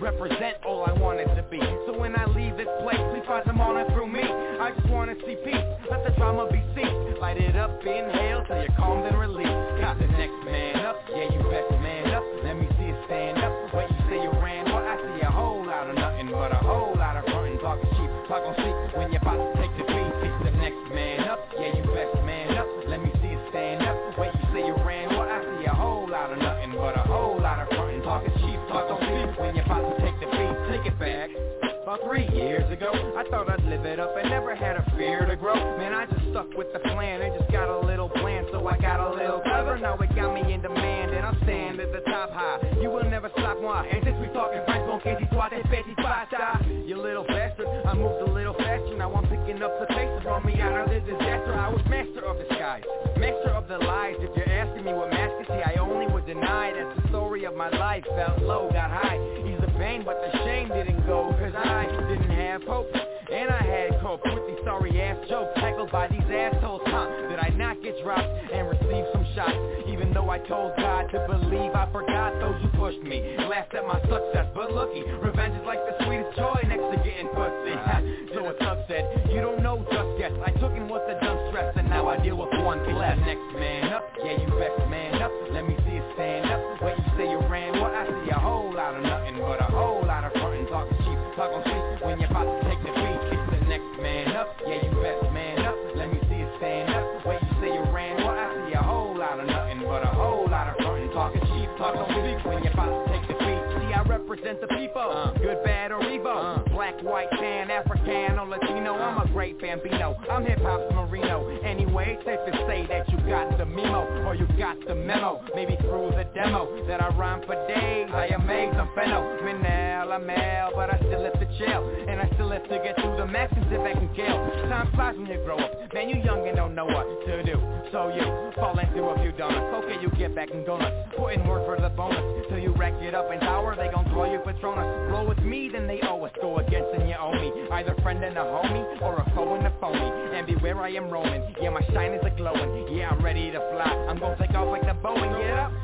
represent all I wanted to be. So when I leave this place, please find some honor through me. I just wanna see peace, let the drama be ceased. Light it up, inhale till you're calmed and released. Got the next man up, yeah you best man up. Let me see you stand up. When you say you ran, well I see a whole lot of nothing but a whole lot of frontin', talking cheap, talk on sleep. When you're about to take the beat, it's the next man up, yeah you best man up. Let me see you stand up. When you say you ran, well I see a whole lot of nothing but a whole lot of frontin', talking cheap, talk on sleep. When you're about to take the beat, take it back. About 3 years ago, I thought I'd live it up and never had a fear to grow. Man, I just stuck with the plan and just got a little plan, so I got a little clever. Now it got me in demand and I'm standing at the top high. You will never stop moi. And since we talking French, mon qu'est-ce toi t'es petit pata. You little bastard, I moved a little faster. Now I'm picking up the pace to run me out of this disaster. I was master of disguise, master of the lies. If you're asking me what master, see, I only would deny that the story of my life felt low, got high. Ease the pain, but the shame didn't go, cause I didn't have hope, and I had cope with these sorry ass jokes tackled by these assholes, Did I not get dropped and receive some shots? Even though I told God to believe, I forgot those who pushed me, laughed at my success. But looky, revenge is like the sweetest joy next to getting pussy. So a thug said, you don't know just yet. I took in what the dumb stress, and now I deal with one less. Next man up, yeah you best man up. Let me see you stand up. When you say you ran, well I see a whole lot of nothing but a whole lot of frontin', talking cheap, talk on sleep. When you're about to take the beat, it's the next man up, yeah you best man up. Let me see you stand up. When you say you ran, well I see a whole lot of nothing but a whole lot of frontin', talking cheap, talk on sleep. When you're about to take the beat, see I represent the people, good, bad or evil, black, white, tan, African or Latino. I'm a great Bambino, I'm hip-hop's Marino. Anyway, it's safe to say that you got the memo, or you got the memo, maybe through the demo, that I rhyme for days. I amaze, I'm phenomenal, I'm male, but I still have to chill, and I still have to get through the max and sit back and kill. Time flies when you grow up, man you young and don't know what to do, so you fall into a few donuts. Okay, you get back and go nuts, put in work for the bonus, till you rack it up and tower, they gon' call you Patronus. Roll with me, then they owe us, go against and you owe me, either friend and a homie, or a foe and a phony, and beware I am roaming, yeah my shine is a glowing, yeah I'm ready to fly, I'm gon' take off like the Boeing, get up.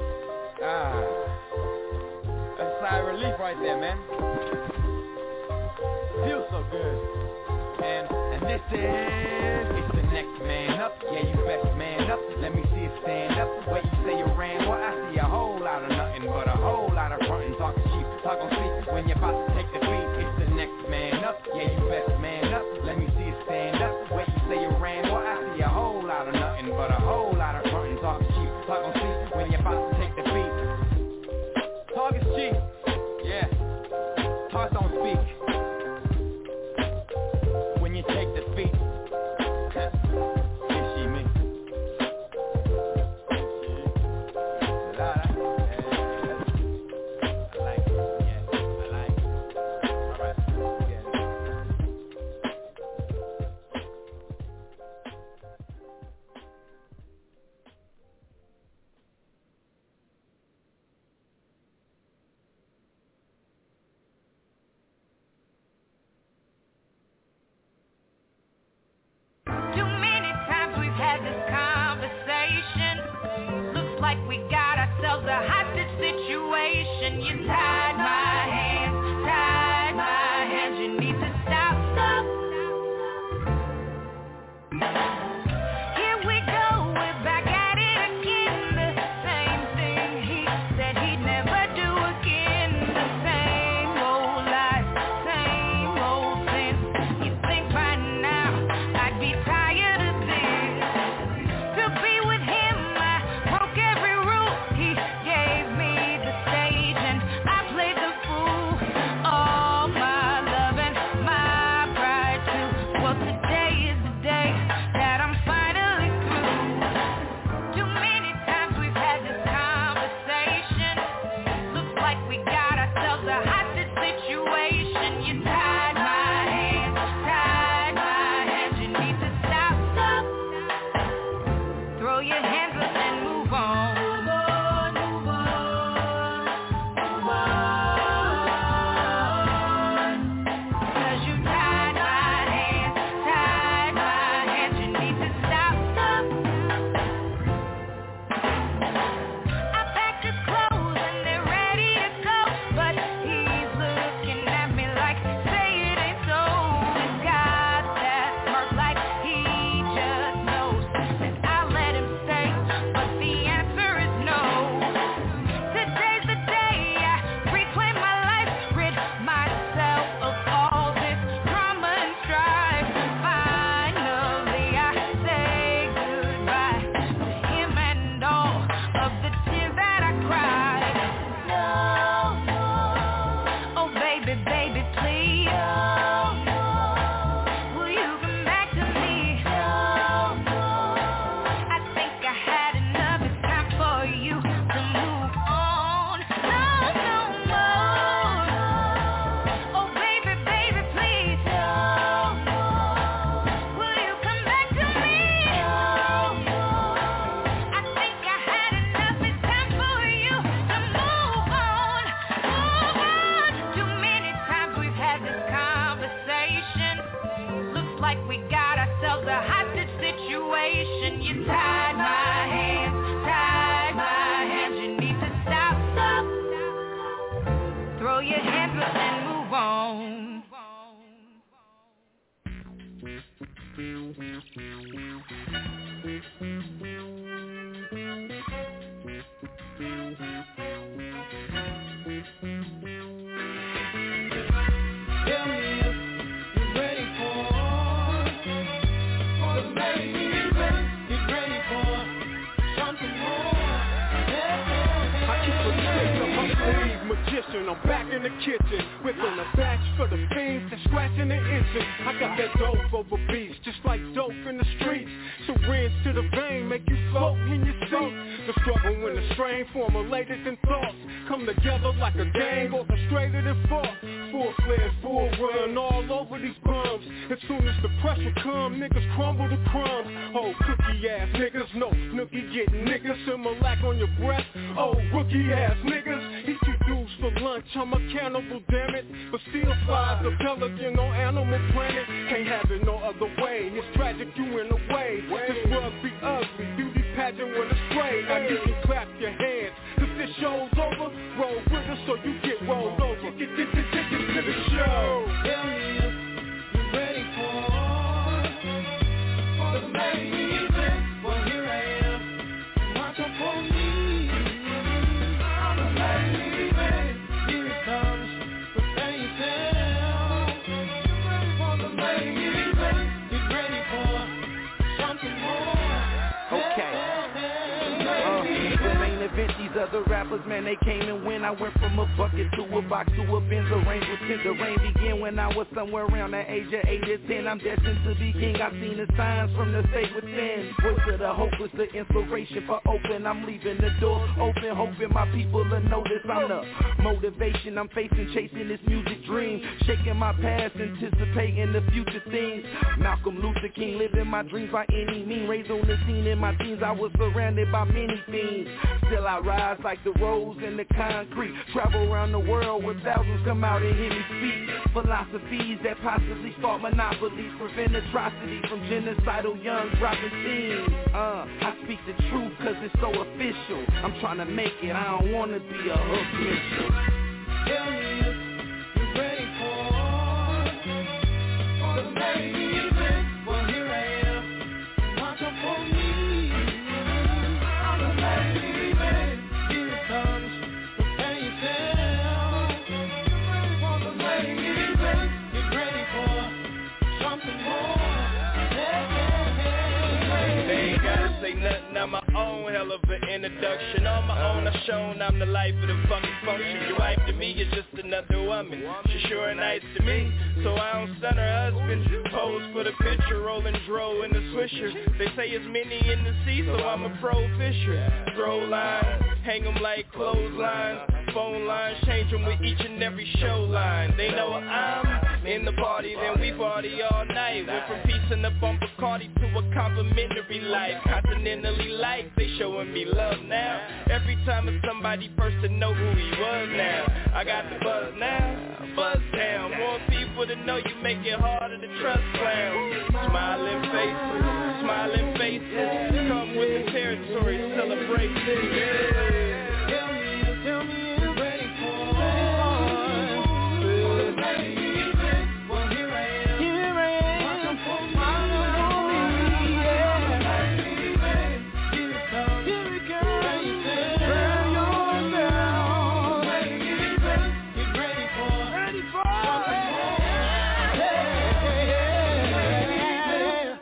That's a sigh of relief right there, man. Feels so good. And this is, it's the next man up, yeah you best man up. Let me see you stand up. When you say you ran, well I see a whole lot of nothing but a whole lot of frontin', talking cheap, talk on sleep. When you're about to take the beat, it's the next man up, yeah you best man up. Let me see you stand up. When you say you ran, well I see a whole lot of nothing but a whole lot of frontin', talking cheap, talk on sleep. When you're about to take the beat, talk is cheap, yeah, talk don't speak. When you take the beat, you see me. I like it, yeah, I like it. like we got ourselves a hostage situation. You tied my hands, you need to stop. Throw your hands up and move on. I'm back in the kitchen, whipping a batch for the fiends that's scratching the engine. I got that dope over beats, just like dope in the streets. Syringe to the vein, make you float in your seat. The struggle and the strain formulated in thoughts come together like a gang orchestrated and fought. Full flares, full run, all over these bums. As soon as the pressure come, niggas crumble to crumbs. Oh, cookie ass niggas, no nookie getting niggas. Similac on your breath, oh, rookie ass niggas. Eat you dudes for lunch, I'm a cannibal, damn it. But still flies the pelican on Animal Planet. Can't have it no other way, it's tragic you in a way. This world be ugly, beauty pageant with a spray. Now you can clap your hands, cause this show's over. Roll with us so you get rolled over. Get to the show. Tell me if you're ready for the main event. Well, here I am, watch out for me. I'm the main event. Here it comes, prepare yourself for the main event. Get ready for something more. Okay. The main event, these other rappers, man, they came and went. I went from a bucket to a box to a Benz. The rain was tint. The rain began when I was somewhere around the age of 8 or 10. I'm destined to be king. I've seen the signs from the state within. Voice of the hopeless, the inspiration for open. I'm leaving the door open, hoping my people will notice I'm the motivation. I'm facing, chasing this music dream. Shaking my past, anticipating the future things. Malcolm Luther King, living my dreams by any means. Raised on the scene in my teens, I was surrounded by many things. Still I rise like the rose in the concrete. Travel around the world where thousands come out and hear me speak. Philosophies that possibly start monopolies, prevent atrocity from genocidal young dropping teens. I speak the truth cause it's so official. I'm trying to make it, I don't wanna be a hook Mitchell. Tell me if you're ready for the main event. Well, here I am, watch out for me. I'm the main event. Here it comes, prepare yourself for the main event. Get ready for something more. They ain't gotta say nothing, I'm my own hell of an introduction. On my own, I've shown I'm the life of the fucking function. Your wife to me is just another woman. She's sure nice to me, so I don't stun her husband. Pose for the picture, rolling dro in the swisher. They say it's many in the sea, so I'm a pro fisher. Throw lines, hang them like clotheslines. Phone lines, change them with each and every show line. They know I'm in the party, then we party all night. Went from peace in the bumper Cardi to a complimentary life. Continentally like, they showing me love now. Every time it's somebody first to know who he was now. I got the buzz now, buzz down. More people to know you make it harder to trust clowns. Smiling faces, come with the territory, celebrate this. Tell me if you're ready for the main event. Well, here I am, watch out for me. Here it comes, prepare yourself. Main event, get ready for something more.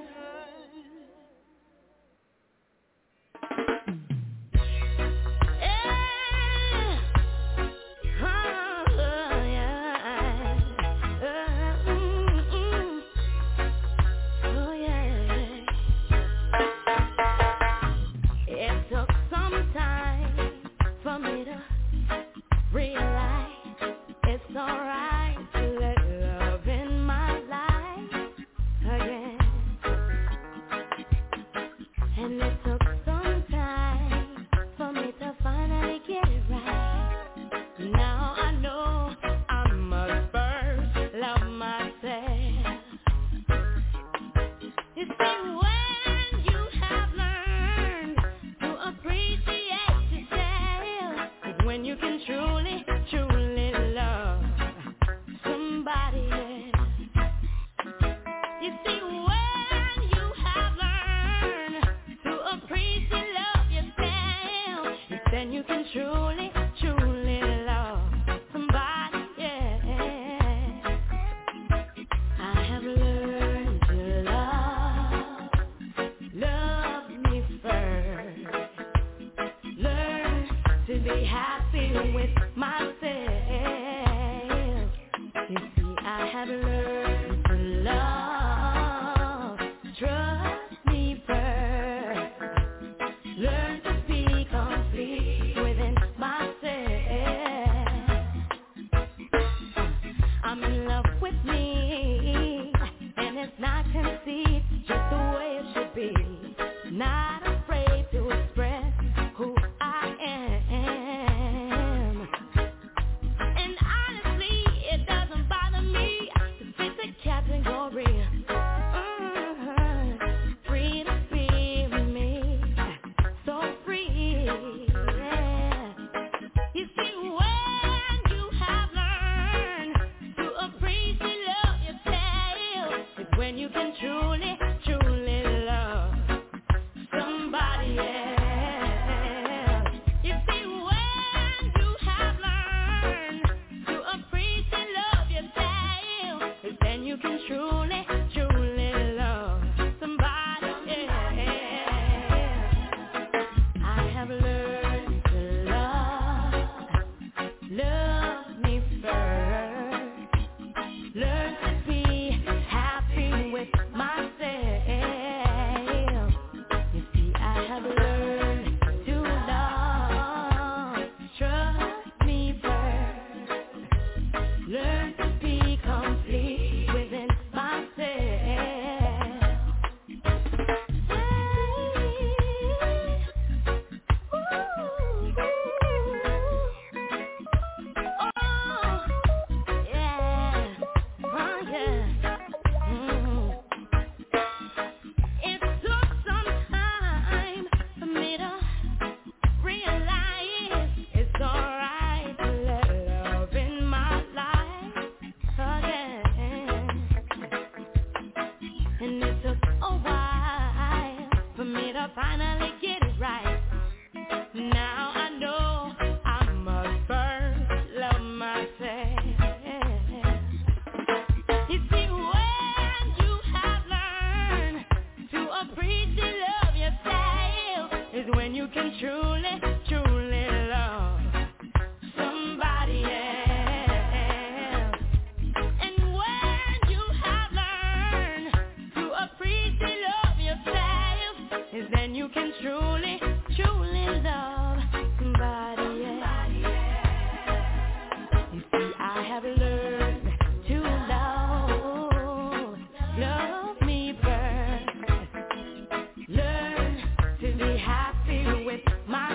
With my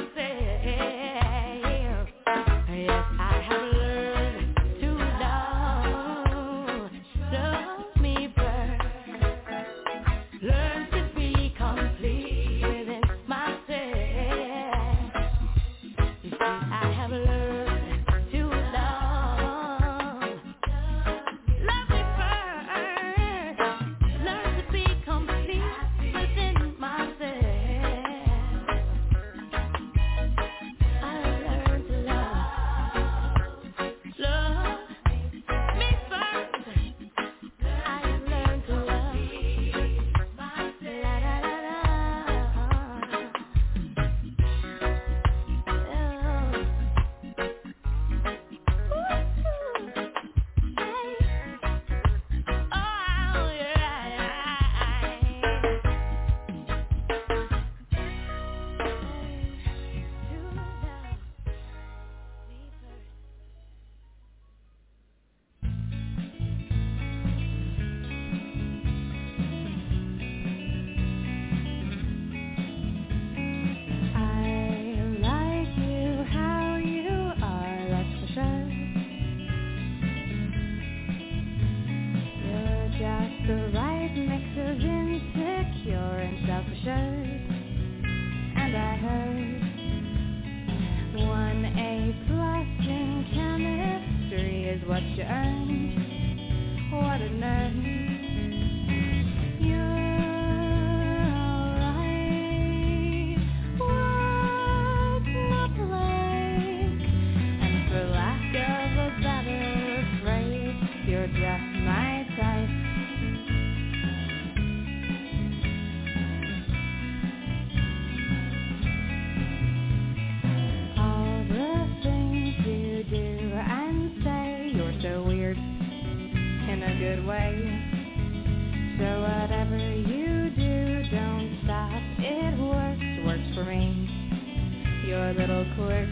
real quick.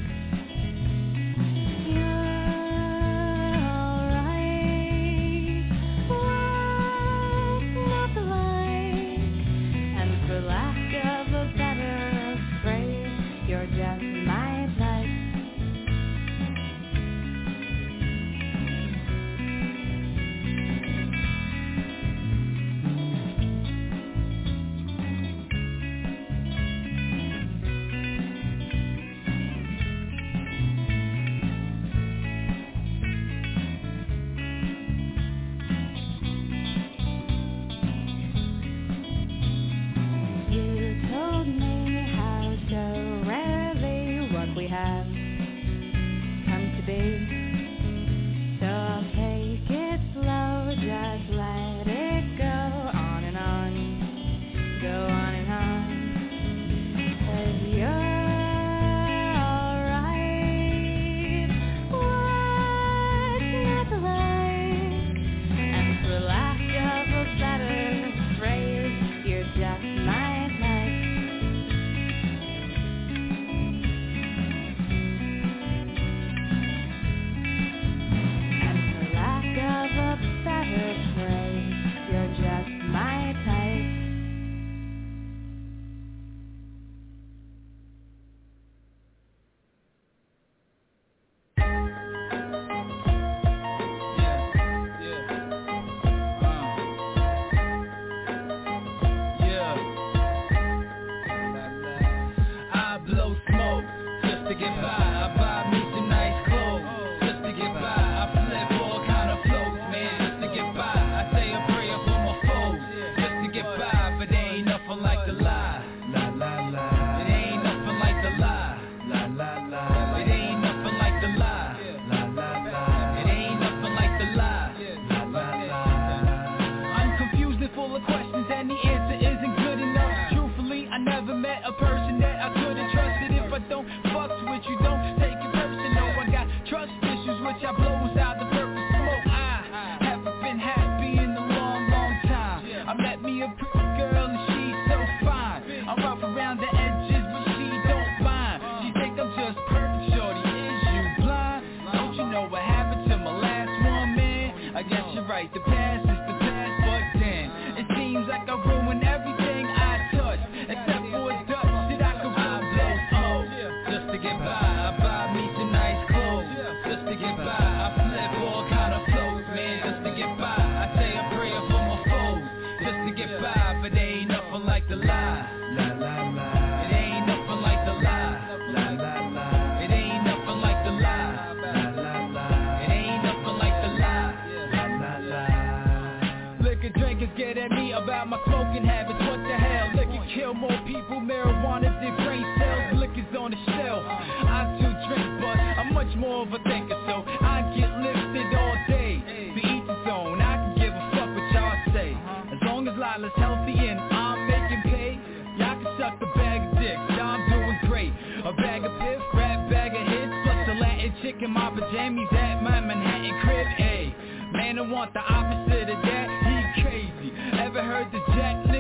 Want the opposite of that, he crazy. Ever heard the Jack